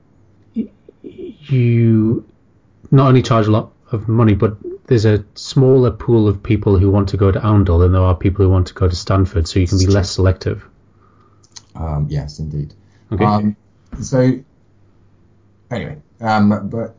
you not only charge a lot of money, but there's a smaller pool of people who want to go to Oundle than there are people who want to go to Stanford, so you can be less selective. Yes, indeed. Okay. So anyway, but.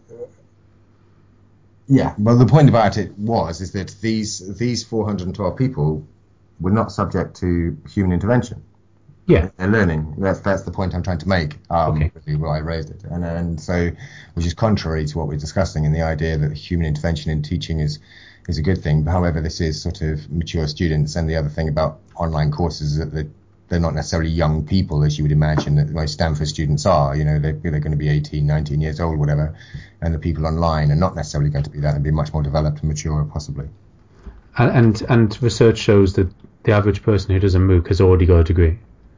Yeah, well, the point about it is that these 412 people were not subject to human intervention. Yeah, they're learning. That's the point I'm trying to make. Okay. Really, why I raised it, and so, which is contrary to what we're discussing in the idea that human intervention in teaching is a good thing. However, this is sort of mature students, and the other thing about online courses is that they're not necessarily young people, as you would imagine that most Stanford students are. They're going to be 18, 19 years old, whatever, and the people online are not necessarily going to be that and be much more developed and mature, possibly. And research shows that the average person who does a MOOC has already got a degree.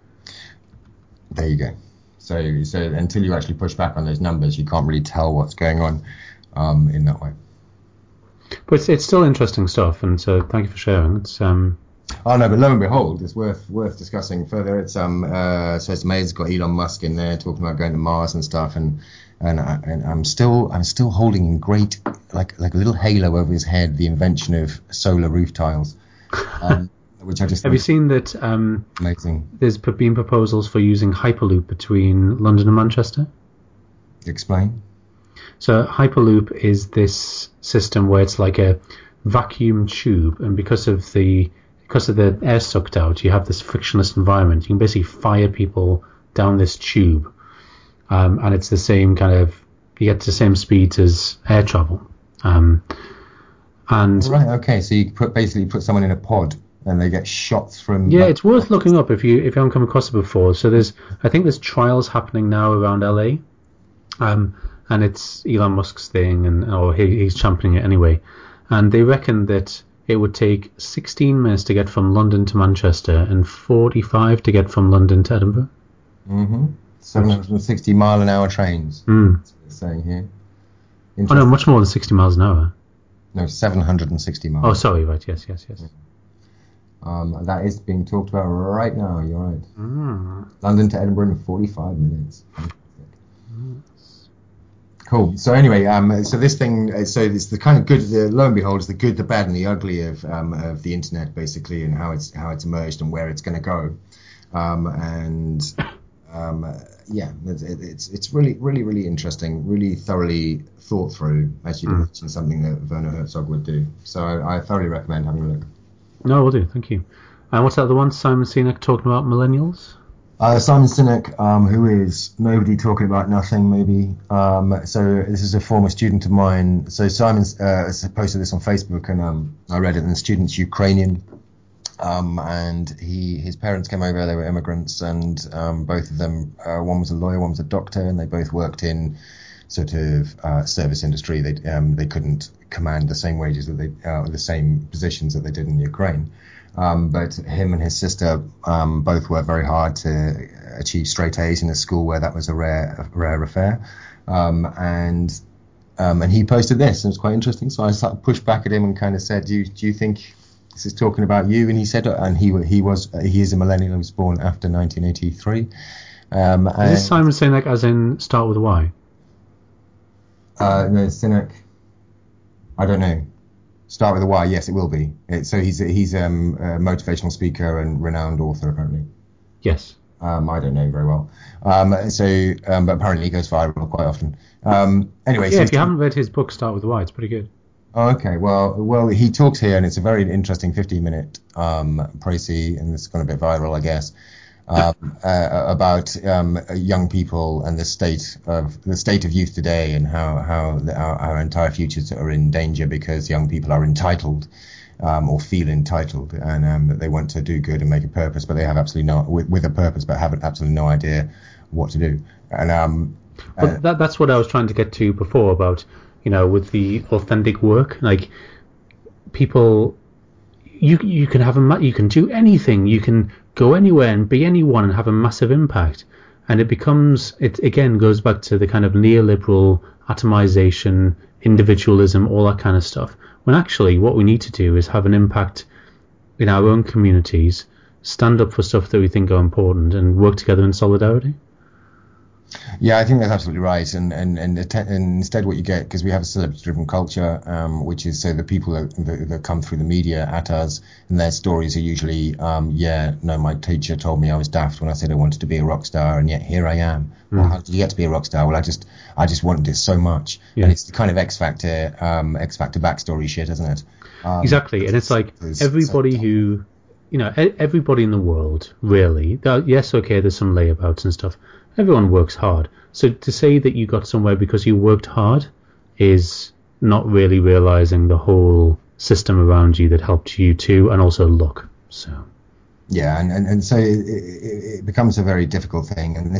There you go. So until you actually push back on those numbers, you can't really tell what's going on in that way. But it's still interesting stuff, and so thank you for sharing. It's Oh no, but lo and behold, it's worth discussing further. It's so it's amazing. It's got Elon Musk in there talking about going to Mars and stuff, and I'm still holding in great like a little halo over his head the invention of solar roof tiles, which I just have you seen that? Amazing. There's been proposals for using Hyperloop between London and Manchester. Explain. So Hyperloop is this system where it's like a vacuum tube, and because of the air sucked out, you have this frictionless environment. You can basically fire people down this tube, and it's the same kind of, you get the same speeds as air travel. And right, okay, so you basically put someone in a pod and they get shots from. Yeah, it's worth looking up if you haven't come across it before. So I think there's trials happening now around LA, and it's Elon Musk's thing, or he's championing it anyway, and they reckon that it would take 16 minutes to get from London to Manchester and 45 to get from London to Edinburgh. 760 mile an hour trains. That's what it's saying here. Oh no, much more than 60 miles an hour. No, 760 miles. Oh, sorry, right, yes. That is being talked about right now. You're right. Mm. London to Edinburgh in 45 minutes. Cool. So anyway, so this thing, so it's the kind of good, lo and behold, it's the good, the bad, and the ugly of the internet, basically, and how it's emerged and where it's going to go. Yeah, it's really interesting, really thoroughly thought through, as you'd imagine something that Werner Herzog would do. So I thoroughly recommend having a look. No, will do. Thank you. And what's that other one? Simon Sinek talking about millennials? Simon Sinek, who is nobody talking about nothing, maybe. So this is a former student of mine. So Simon's posted this on Facebook, and I read it. And the student's Ukrainian, and his parents came over. They were immigrants, and both of them, one was a lawyer, one was a doctor, and they both worked in sort of service industry. They couldn't command the same wages that the same positions that they did in Ukraine. But him and his sister both worked very hard to achieve straight A's in a school where that was a rare affair. And he posted this, and it was quite interesting. So I pushed back at him and kind of said, "Do you think this is talking about you?" And he said, and he is a millennial. He was born after 1983. Is this Simon Sinek as in start with a Y? No, Sinek. I don't know. Start with a Y. Yes, it will be. So he's a motivational speaker and renowned author, apparently. Yes. I don't know very well. But apparently he goes viral quite often. Anyway. Yeah, So if you haven't read his book, Start with a Y, it's pretty good. Oh, okay. Well, he talks here, and it's a very interesting 15-minute précis, and it's gone a bit viral, I guess. About young people and the state of youth today, and how our entire futures are in danger because young people are entitled or feel entitled, and that they want to do good and make a purpose, but they have absolutely with a purpose, but have absolutely no idea what to do. And but that's what I was trying to get to before about, with the authentic work, like people. You can have you can do anything. You can go anywhere and be anyone and have a massive impact. And it again goes back to the kind of neoliberal atomization, individualism, all that kind of stuff. When actually what we need to do is have an impact in our own communities, stand up for stuff that we think are important, and work together in solidarity. Yeah, I think that's absolutely right. And instead what you get, because we have a celebrity-driven culture, which is so the people that come through the media at us, and their stories are usually, my teacher told me I was daft when I said I wanted to be a rock star, and yet here I am. Well, how did you get to be a rock star? Well, I just wanted it so much. Yeah. And it's the kind of X Factor backstory shit, isn't it? Exactly. And it's like everybody everybody in the world, really, yes, okay, there's some layabouts and stuff. Everyone works hard. So to say that you got somewhere because you worked hard is not really realizing the whole system around you that helped you too, and also luck. So yeah, and so it becomes a very difficult thing. And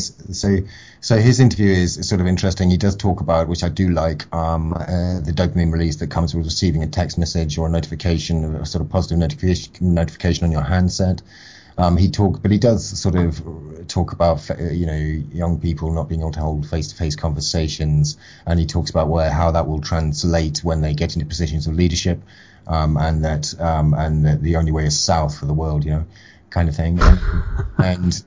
so his interview is sort of interesting. He does talk about, which I do like, the dopamine release that comes with receiving a text message or a notification, a sort of positive notification on your handset. He does sort of talk about, young people not being able to hold face-to-face conversations, and he talks about how that will translate when they get into positions of leadership, and that the only way is south for the world, kind of thing. And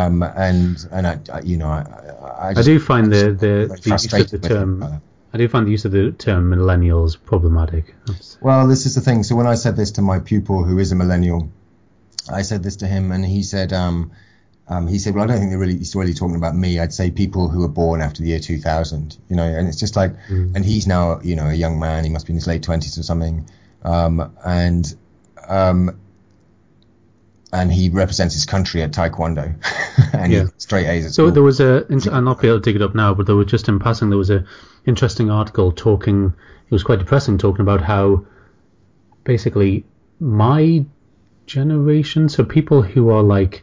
I do find the use of the term. I do find the use of the term millennials problematic. Well, this is the thing. So when I said this to my pupil, who is a millennial, I said this to him, and he said, well, I don't think he's really talking about me. I'd say people who were born after the year 2000, and it's just like, and he's now, a young man. He must be in his late 20s or something, and he represents his country at Taekwondo, and he straight A's at school. So there was I'll not be able to dig it up now, but there was just in passing, there was a interesting article talking. It was quite depressing, talking about how basically my generation, so people who are like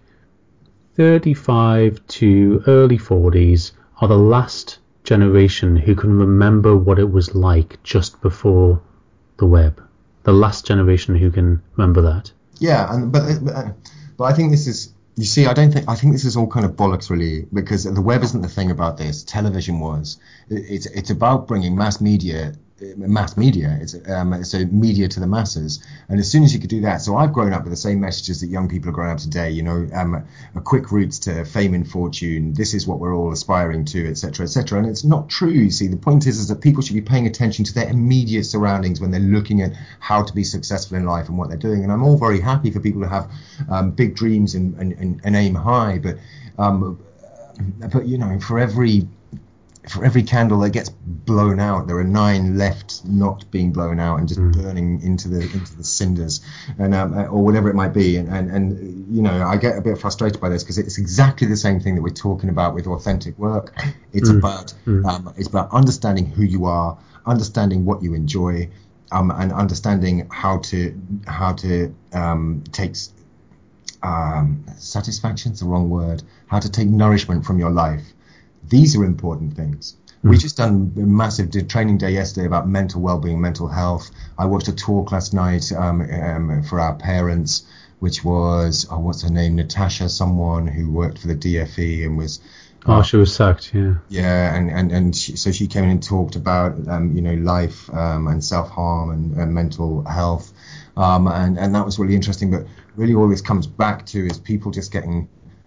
35 to early 40s, are the last generation who can remember what it was like just before the web. The last generation who can remember that. Yeah, but I think this is, you see, I think this is all kind of bollocks, really, because the web isn't the thing about this. Television was. It's about bringing mass media mass media. It's so media to the masses. And as soon as you could do that, so I've grown up with the same messages that young people are growing up today. You know, a quick route to fame and fortune. This is what we're all aspiring to, etc., etc. And it's not true. You see, the point is that people should be paying attention to their immediate surroundings when they're looking at how to be successful in life and what they're doing. And I'm all very happy for people to have big dreams and aim high, but you know, for every candle that gets blown out, there are 9 left not being blown out and just burning into the cinders, and or whatever it might be. And you know, I get a bit frustrated by this because it's exactly the same thing that we're talking about with authentic work. It's about understanding who you are, understanding what you enjoy, and understanding how to take satisfaction's the wrong word. How to take nourishment from your life. These are important things. We just done a massive training day yesterday about mental well-being, mental health. I watched a talk last night for our parents, which was, what's her name, Natasha, someone who worked for the DFE and was... she was sacked, yeah. Yeah, and so she came in and talked about, you know, life and self-harm and mental health. And that was really interesting. But really all this comes back to is people just getting...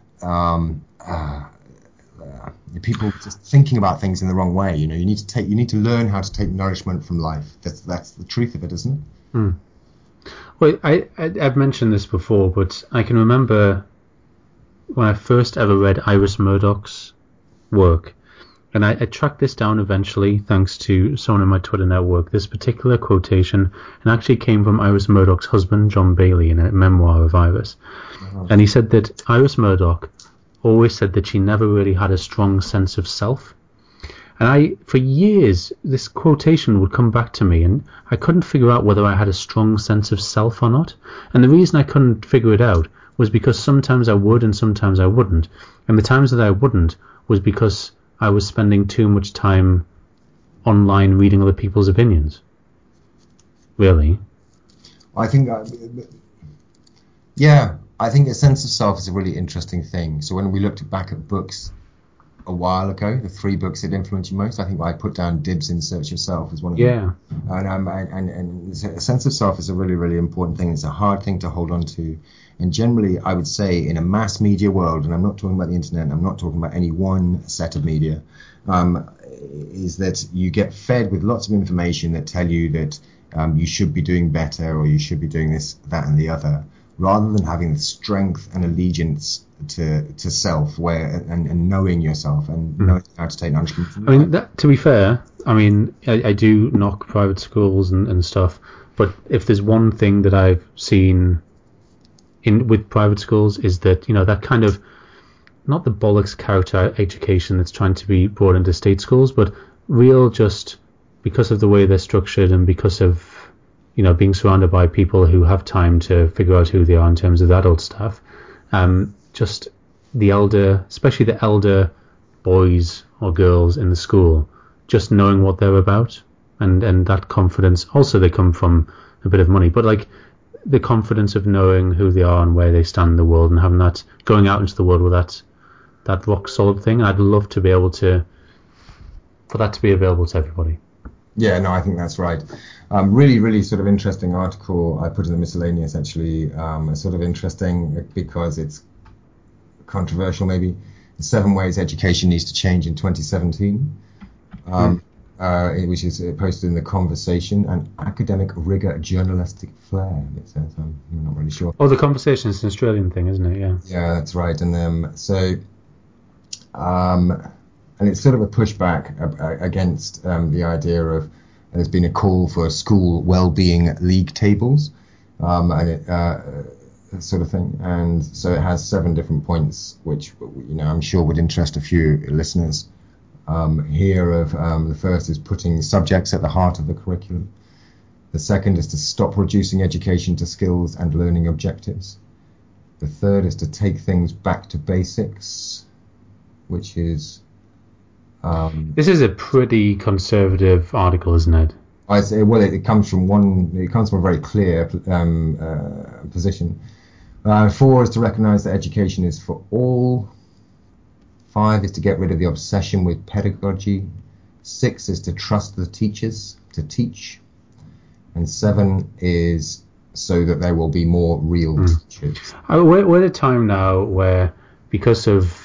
people just thinking about things in the wrong way. You know, you need to learn how to take nourishment from life. That's the truth of it, isn't it? Well, I've mentioned this before, but I can remember when I first ever read Iris Murdoch's work, and I tracked this down eventually thanks to someone in my Twitter network. This particular quotation, and actually came from Iris Murdoch's husband, John Bailey, in a memoir of Iris. And he said that Iris Murdoch always said that she never really had a strong sense of self. And for years, this quotation would come back to me, and I couldn't figure out whether I had a strong sense of self or not. And the reason I couldn't figure it out was because sometimes I would and sometimes I wouldn't. And the times that I wouldn't was because I was spending too much time online reading other people's opinions. Really? I think, yeah. I think a sense of self is a really interesting thing. So when we looked back at books a while ago, the 3 books that influenced you most, I think I put down Dibs in Search of Self as one of them. And a sense of self is a really, really important thing. It's a hard thing to hold on to. And generally, I would say in a mass media world, and I'm not talking about the internet, I'm not talking about any one set of media, is that you get fed with lots of information that tell you that you should be doing better or you should be doing this, that, and the other, rather than having the strength and allegiance to self, and knowing yourself and knowing how to take nourishment from I mean, to be fair, I mean, I do knock private schools and stuff, but if there's one thing that I've seen with private schools is that, you know, that kind of, not the bollocks character education that's trying to be brought into state schools, but real, just because of the way they're structured and because of, you know, being surrounded by people who have time to figure out who they are in terms of the adult stuff. Just the elder, especially the elder boys or girls in the school, just knowing what they're about and that confidence. Also, they come from a bit of money, but like the confidence of knowing who they are and where they stand in the world and having that, going out into the world with that rock solid thing. I'd love to be able to, for that to be available to everybody. Yeah, no, I think that's right. Really, really sort of interesting article I put in the miscellaneous, actually. Sort of interesting because it's controversial, maybe. 7 ways education needs to change in 2017, which is posted in The Conversation, and academic rigor, journalistic flair, it says. I'm not really sure. Oh, The Conversation is an Australian thing, isn't it? Yeah. Yeah, that's right. And and it's sort of a pushback against the idea of, there's been a call for school well-being league tables, and it sort of thing. And so it has 7 different points, which, you know, I'm sure would interest a few listeners here. The first is putting subjects at the heart of the curriculum. The second is to stop reducing education to skills and learning objectives. The third is to take things back to basics, which is... this is a pretty conservative article, isn't it? I say, well, it comes from a very clear position. 4 is to recognise that education is for all. 5 is to get rid of the obsession with pedagogy. 6 is to trust the teachers to teach. And 7 is so that there will be more real teachers. We're at a time now where, because of,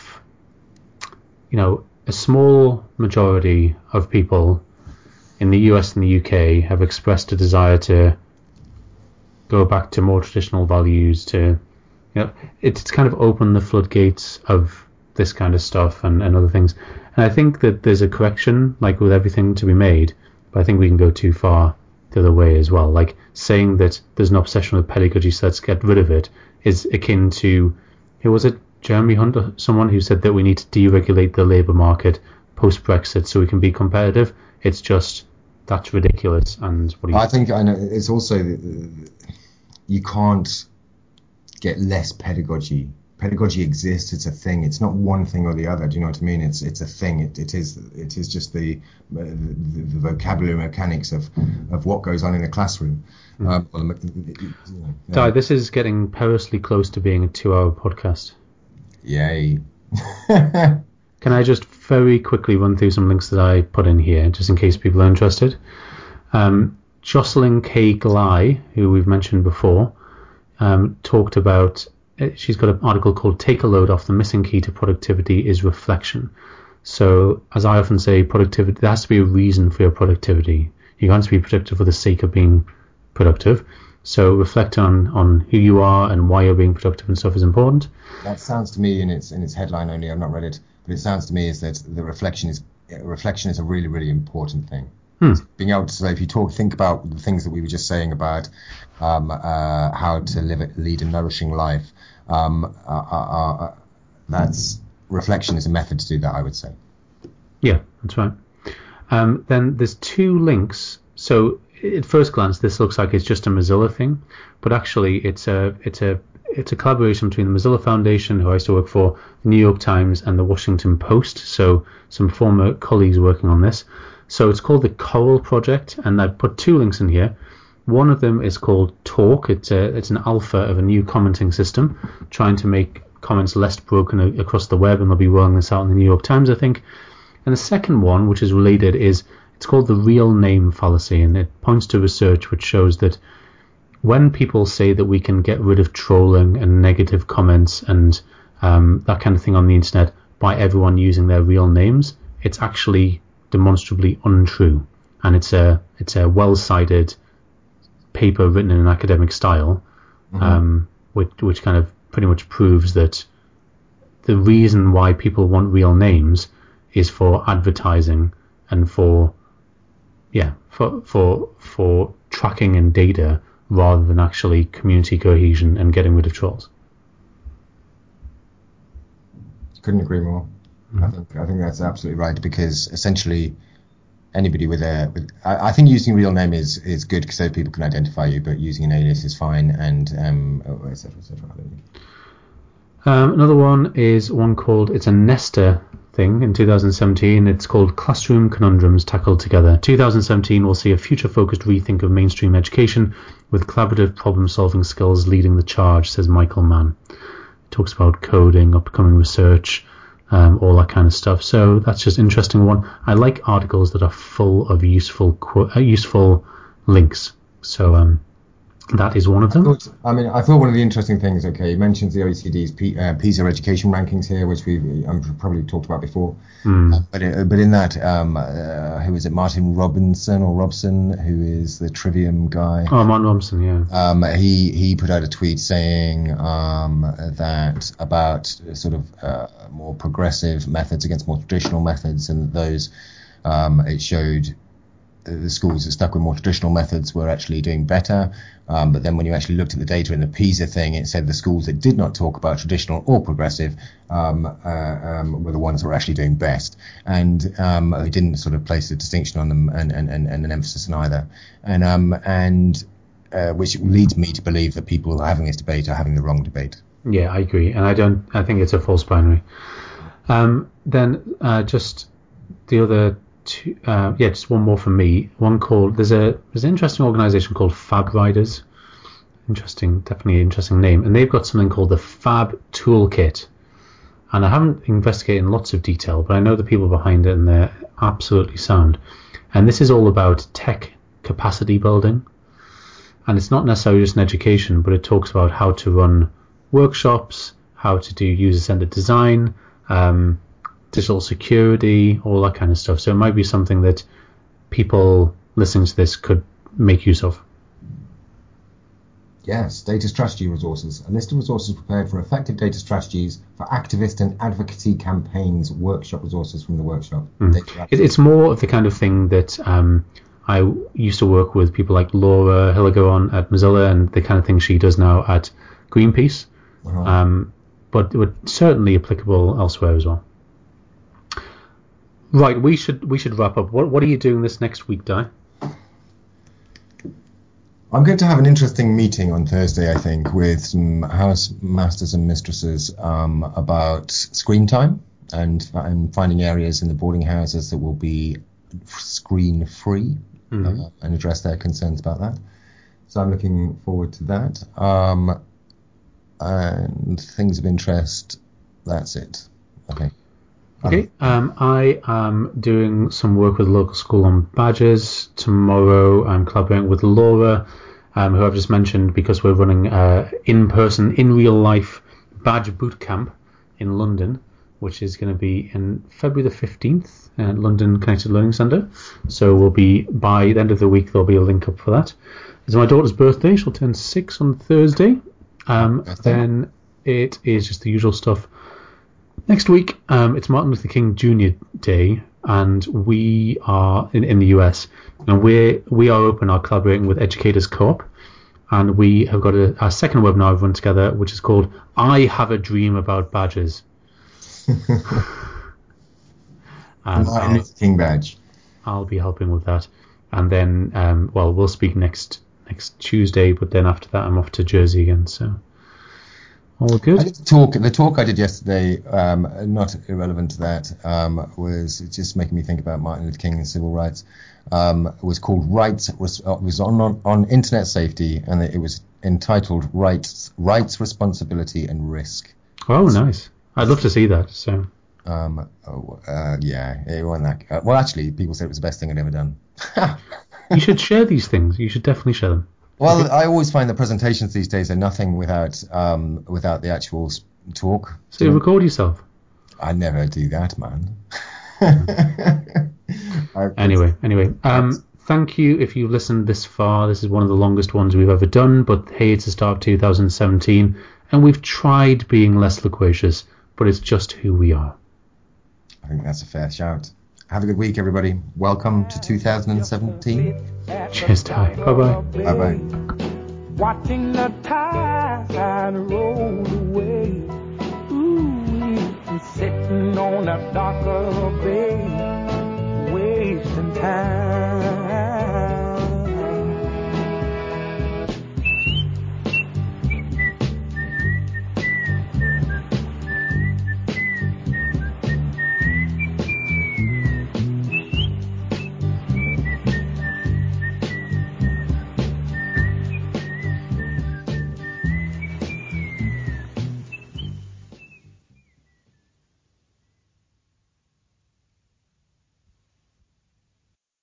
a small majority of people in the US and the UK have expressed a desire to go back to more traditional values, to, it's kind of opened the floodgates of this kind of stuff and other things. And I think that there's a correction, like with everything, to be made, but I think we can go too far the other way as well. Like saying that there's an obsession with pedagogy, so let's get rid of it, is akin to, who was it, Jeremy Hunt, someone who said that we need to deregulate the labour market post-Brexit so we can be competitive. It's just, that's ridiculous. And what do you think? I know it's also, you can't get less pedagogy. Pedagogy exists. It's a thing. It's not one thing or the other. Do you know what I mean? It's a thing. It is just the vocabulary mechanics of what goes on in a classroom. Di, this is getting perilously close to being a 2-hour podcast. Yay. Can I just very quickly run through some links that I put in here, just in case people are interested? Jocelyn K. Glye, who we've mentioned before, talked about, she's got an article called "Take a Load Off, the Missing Key to Productivity is Reflection." So, as I often say, productivity, there has to be a reason for your productivity. You can't just be productive for the sake of being productive. So reflect on who you are and why you're being productive and stuff is important. That sounds to me, in its headline only, I've not read it, but it sounds to me is that the reflection is a really, really important thing. Being able to, if you think about the things that we were just saying about how to lead a nourishing life, that's reflection is a method to do that, I would say. Yeah, that's right. Then there's 2 links. So at first glance, this looks like it's just a Mozilla thing, but actually it's a collaboration between the Mozilla Foundation, who I used to work for, the New York Times, and the Washington Post. So some former colleagues working on this. So it's called the Coral Project, and I've put 2 links in here. One of them is called Talk. It's an alpha of a new commenting system, trying to make comments less broken across the web, and they'll be rolling this out in the New York Times, I think. And the second one, which is related, it's called the real name fallacy, and it points to research which shows that when people say that we can get rid of trolling and negative comments and that kind of thing on the internet by everyone using their real names, it's actually demonstrably untrue. And it's a well-cited paper written in an academic style, which kind of pretty much proves that the reason why people want real names is for advertising and for tracking and data rather than actually community cohesion and getting rid of trolls. Couldn't agree more. I think that's absolutely right, because essentially anybody I think using real name is good so people can identify you, but using an alias is fine, and et cetera, et cetera. Another one is one called, it's a Nesta thing in 2017. It's called Classroom Conundrums Tackled Together. 2017 will see a future-focused rethink of mainstream education with collaborative problem-solving skills leading the charge, says Michael Mann. It talks about coding, upcoming research, all that kind of stuff. So that's just an interesting one. I like articles that are full of useful links. So that is one of them. I thought one of the interesting things, he mentions the OECD's PISA education rankings here, which we've probably talked about before. But in that, who is it, Martin Robson, who is the Trivium guy? Oh, Martin Robson, yeah. He put out a tweet saying that about sort of more progressive methods against more traditional methods, and those it showed the schools that stuck with more traditional methods were actually doing better. But then when you actually looked at the data in the PISA thing, it said the schools that did not talk about traditional or progressive were the ones that were actually doing best. And it didn't sort of place a distinction on them and an emphasis on either. And which leads me to believe that people having this debate are having the wrong debate. Yeah, I agree. And I think it's a false binary. Then just the other two, just one more from me. One called, there's an interesting organization called Fab Riders. Definitely an interesting name. And they've got something called the Fab Toolkit. And I haven't investigated in lots of detail, but I know the people behind it, and they're absolutely sound. And this is all about tech capacity building. And it's not necessarily just an education, but it talks about how to run workshops, how to do user-centered design, digital security, all that kind of stuff. So it might be something that people listening to this could make use of. Yes, data strategy resources. A list of resources prepared for effective data strategies for activist and advocacy campaigns, workshop resources from the workshop. It's more of the kind of thing that I used to work with people like Laura Hilliger on at Mozilla, and the kind of thing she does now at Greenpeace. But certainly applicable elsewhere as well. Right, we should wrap up. What are you doing this next week, Di? I'm going to have an interesting meeting on Thursday, I think, with some house masters and mistresses about screen time and finding areas in the boarding houses that will be screen free and address their concerns about that. So I'm looking forward to that. And things of interest, that's it, I think. Okay, I am doing some work with a local school on badges. Tomorrow I'm collaborating with Laura, who I've just mentioned, because we're running in-person, in real-life badge boot camp in London, which is going to be in February the 15th at London Connected Learning Centre. So we'll be, by the end of the week, there'll be a link up for that. It's my daughter's birthday. She'll turn 6 on Thursday. Then it is just the usual stuff. Next week, it's Martin Luther King Jr. Day, and we are in the US, and we are open, are collaborating with Educators Co-op, and we have got our second webinar we've run together, which is called I Have a Dream About Badges. And Martin Luther King badge. I'll be helping with that, and then we'll speak next Tuesday, but then after that I'm off to Jersey again, so all good. The talk I did yesterday, not irrelevant to that, was just making me think about Martin Luther King and civil rights. It was called Rights, was on internet safety, and it was entitled Rights, Responsibility and Risk. Oh, nice. I'd love to see that. So. Yeah, it wasn't that. Well, actually, people said it was the best thing I'd ever done. You should share these things. You should definitely share them. Well, I always find the presentations these days are nothing without the actual talk. So you record yourself? I never do that, man. Anyway, thank you if you've listened this far. This is one of the longest ones we've ever done, but hey, it's the start of 2017, and we've tried being less loquacious, but it's just who we are. I think that's a fair shout. Have a good week, everybody. Welcome to 2017. Cheers, Ty. Bye-bye. Bye-bye. Watching the tide roll away. Ooh, sitting on a darker bay, wasting time.